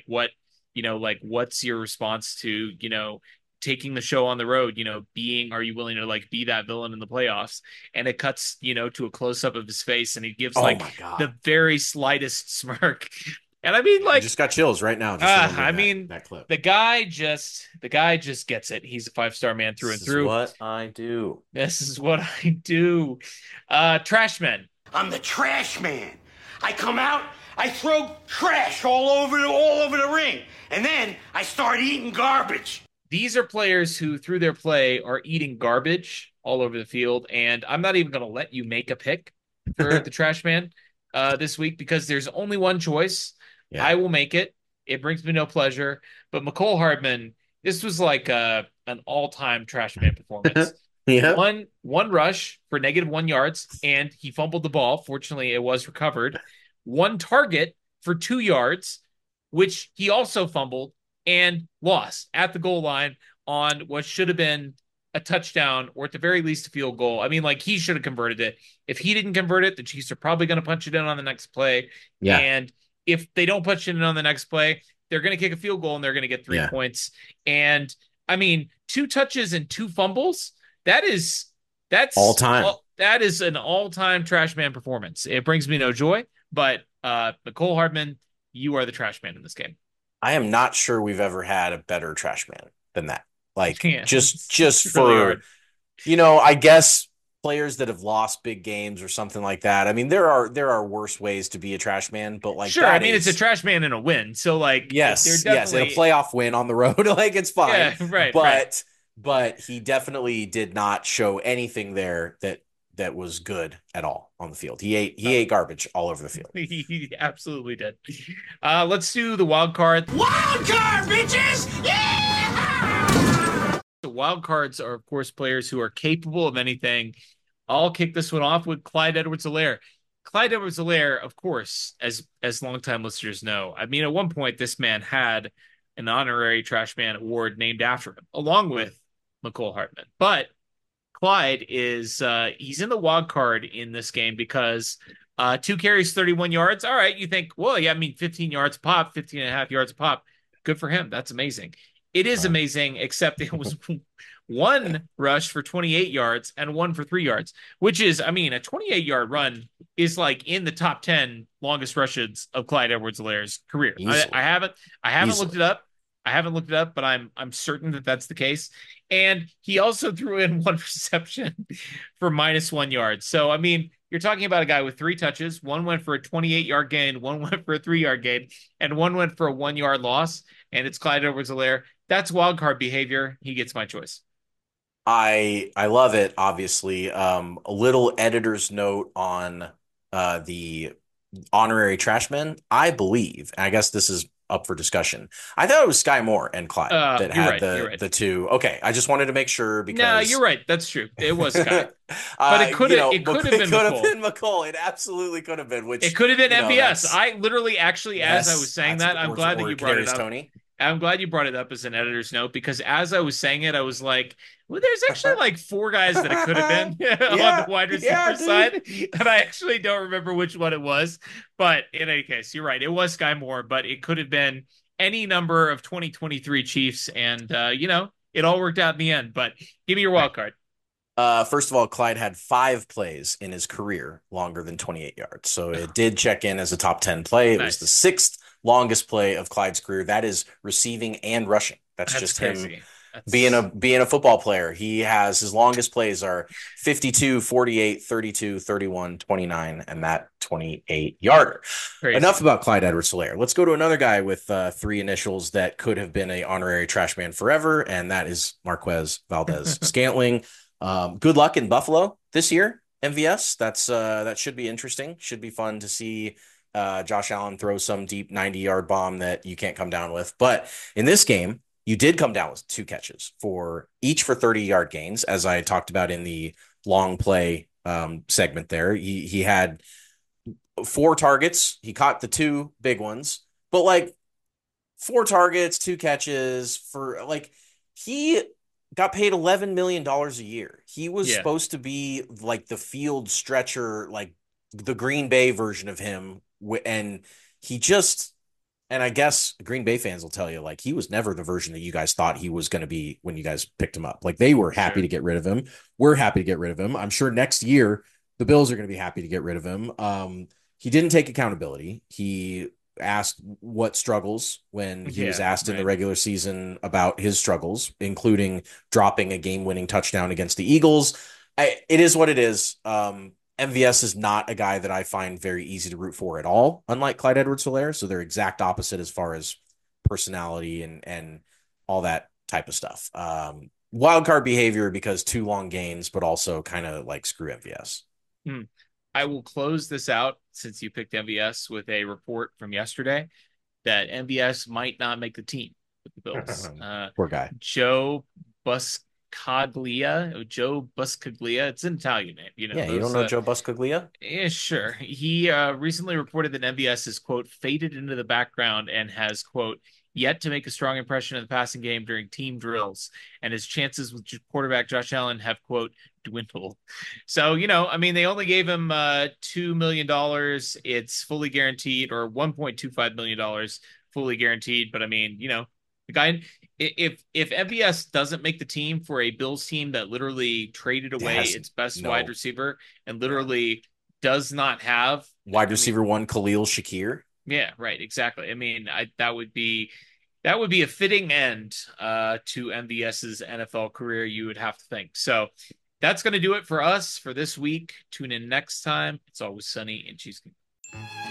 what's your response to, taking the show on the road, are you willing to be that villain in the playoffs? And it cuts, to a close up of his face and he gives the very slightest smirk. And I mean, I just got chills right now. That clip. The guy just gets it. He's a 5-star man through and through. This is what I do. Trash men. I'm the trash man. I come out, I throw trash all over the ring, and then I start eating garbage. These are players who, through their play, are eating garbage all over the field, and I'm not even going to let you make a pick for the trash man this week because there's only one choice. Yeah. I will make it. It brings me no pleasure. But Mecole Hardman, this was like an all-time trash man performance. Yeah. One rush for -1 yards, and he fumbled the ball. Fortunately, it was recovered. One target for 2 yards, which he also fumbled and lost at the goal line on what should have been a touchdown or at the very least a field goal. I mean, he should have converted it. If he didn't convert it, the Chiefs are probably going to punch it in on the next play. Yeah. And if they don't punch it in on the next play, they're going to kick a field goal and they're going to get 3 points. And I mean, 2 touches and 2 fumbles. That's all time. That is an all-time trash man performance. It brings me no joy, but Mecole Hardman, you are the trash man in this game. I am not sure we've ever had a better trash man than that. Just really for, I guess players that have lost big games or something like that. I mean, there are worse ways to be a trash man, but sure. I mean, it's a trash man in a win. So yes, in a playoff win on the road, it's fine. Yeah, right. But he definitely did not show anything there that was good at all on the field. He ate garbage all over the field. He absolutely did. Let's do the wild card. Wild card, bitches! Yeah! The wild cards are, of course, players who are capable of anything. I'll kick this one off with Clyde Edwards-Helaire. Clyde Edwards-Helaire, of course, as longtime listeners know, I mean, at one point, this man had an honorary trash man award named after him, along with Mecole Hardman. But Clyde is he's in the wild card in this game because 2 carries, 31 yards. All right, you think, well, yeah, I mean, 15 yards a pop, 15 and a half yards a pop. Good for him. That's amazing. It is amazing, except it was 1 rush for 28 yards and 1 for 3 yards, which is, I mean, a 28-yard run is in the top 10 longest rushes of Clyde Edwards-Helaire's career. I haven't looked it up. But I'm certain that that's the case. And he also threw in 1 reception for -1 yard. So, I mean, you're talking about a guy with 3 touches. 1 went for a 28-yard gain, 1 went for a 3-yard gain, and 1 went for a 1-yard loss. And it's Clyde Edwards-Helaire. That's wild card behavior. He gets my choice. I love it, obviously. A little editor's note on the honorary trashmen. I believe, and I guess this is up for discussion. I thought it was Sky Moore and Clyde that You're had right. You're right. the two. Okay, I just wanted to make sure No, you're because right. That's true. It was Sky, but it could have it could have it been could have McCool. been McCall. It absolutely could have been, It which, could have been MVS. that's, I literally actually, as I was yes, saying that's, that, I'm glad that or you brought it Kadarius up. Toney. I'm glad you brought it up as an editor's note because as I was saying it, I was like, well, there's actually like four guys that it could have been on the Yeah, wide yeah, receiver dude. side. And I actually don't remember which one it was. But in any case, you're right. It was Sky Moore, but it could have been any number of 2023 Chiefs. And, it all worked out in the end. But give me your Right. wild card. First of all, Clyde had 5 plays in his career longer than 28 yards. So it did check in as a top 10 play. It was the Nice. sixth longest play of Clyde's career. That is receiving and rushing. That's That's just him crazy. being That's a football player. He has his longest plays are 52, 48, 32, 31, 29, and that 28 yarder. crazy. Enough about Clyde Edwards-Helaire. Let's go to another guy with 3 initials that could have been a honorary trash man forever, and that is Marquez Valdez-Scantling. Good luck in Buffalo this year, MVS. That should be interesting. Should be fun to see Josh Allen throw some deep 90-yard bomb that you can't come down with. But in this game, you did come down with 2 catches for each for 30-yard gains, as I talked about in the long play segment there. He had 4 targets. He caught the 2 big ones, but like 4 targets, 2 catches for like he got paid $11 million a year. He was Yeah, supposed to be like the field stretcher, like the Green Bay version of him, and he just. And I guess Green Bay fans will tell you, like, he was never the version that you guys thought he was going to be when you guys picked him up. Like, they were happy sure. to get rid of him. We're happy to get rid of him. I'm sure next year the Bills are going to be happy to get rid of him. He didn't take accountability. He asked what struggles when he was Yeah, asked in the right. regular season about his struggles, including dropping a game-winning touchdown against the Eagles. It is what it is. MVS is not a guy that I find very easy to root for at all, unlike Clyde Edwards-Helaire. So they're exact opposite as far as personality and all that type of stuff. Wild card behavior because 2 long gains, but also kind of like screw MVS. Hmm. I will close this out since you picked MVS with a report from yesterday that MVS might not make the team with the Bills. Poor guy. Joe Buscaglia. It's an Italian name, Yeah, you don't those. know Joe Buscaglia? Yeah, sure. He recently reported that MVS is, quote, faded into the background and has, quote, yet to make a strong impression in the passing game during team drills. And his chances with quarterback Josh Allen have, quote, dwindled. So, I mean, they only gave him $2 million. It's fully guaranteed, or $1.25 million fully guaranteed. But I mean, the guy, if MVS doesn't make the team for a Bills team that literally traded It away has its best wide no receiver and yeah. literally does not have, Wide I mean, receiver one, Khalil Shakir. yeah, right, exactly. I mean, that would be a fitting end to MVS's NFL career, you would have to think. So that's going to do it for us for this week. Tune in next time. It's always sunny in Cheesecake.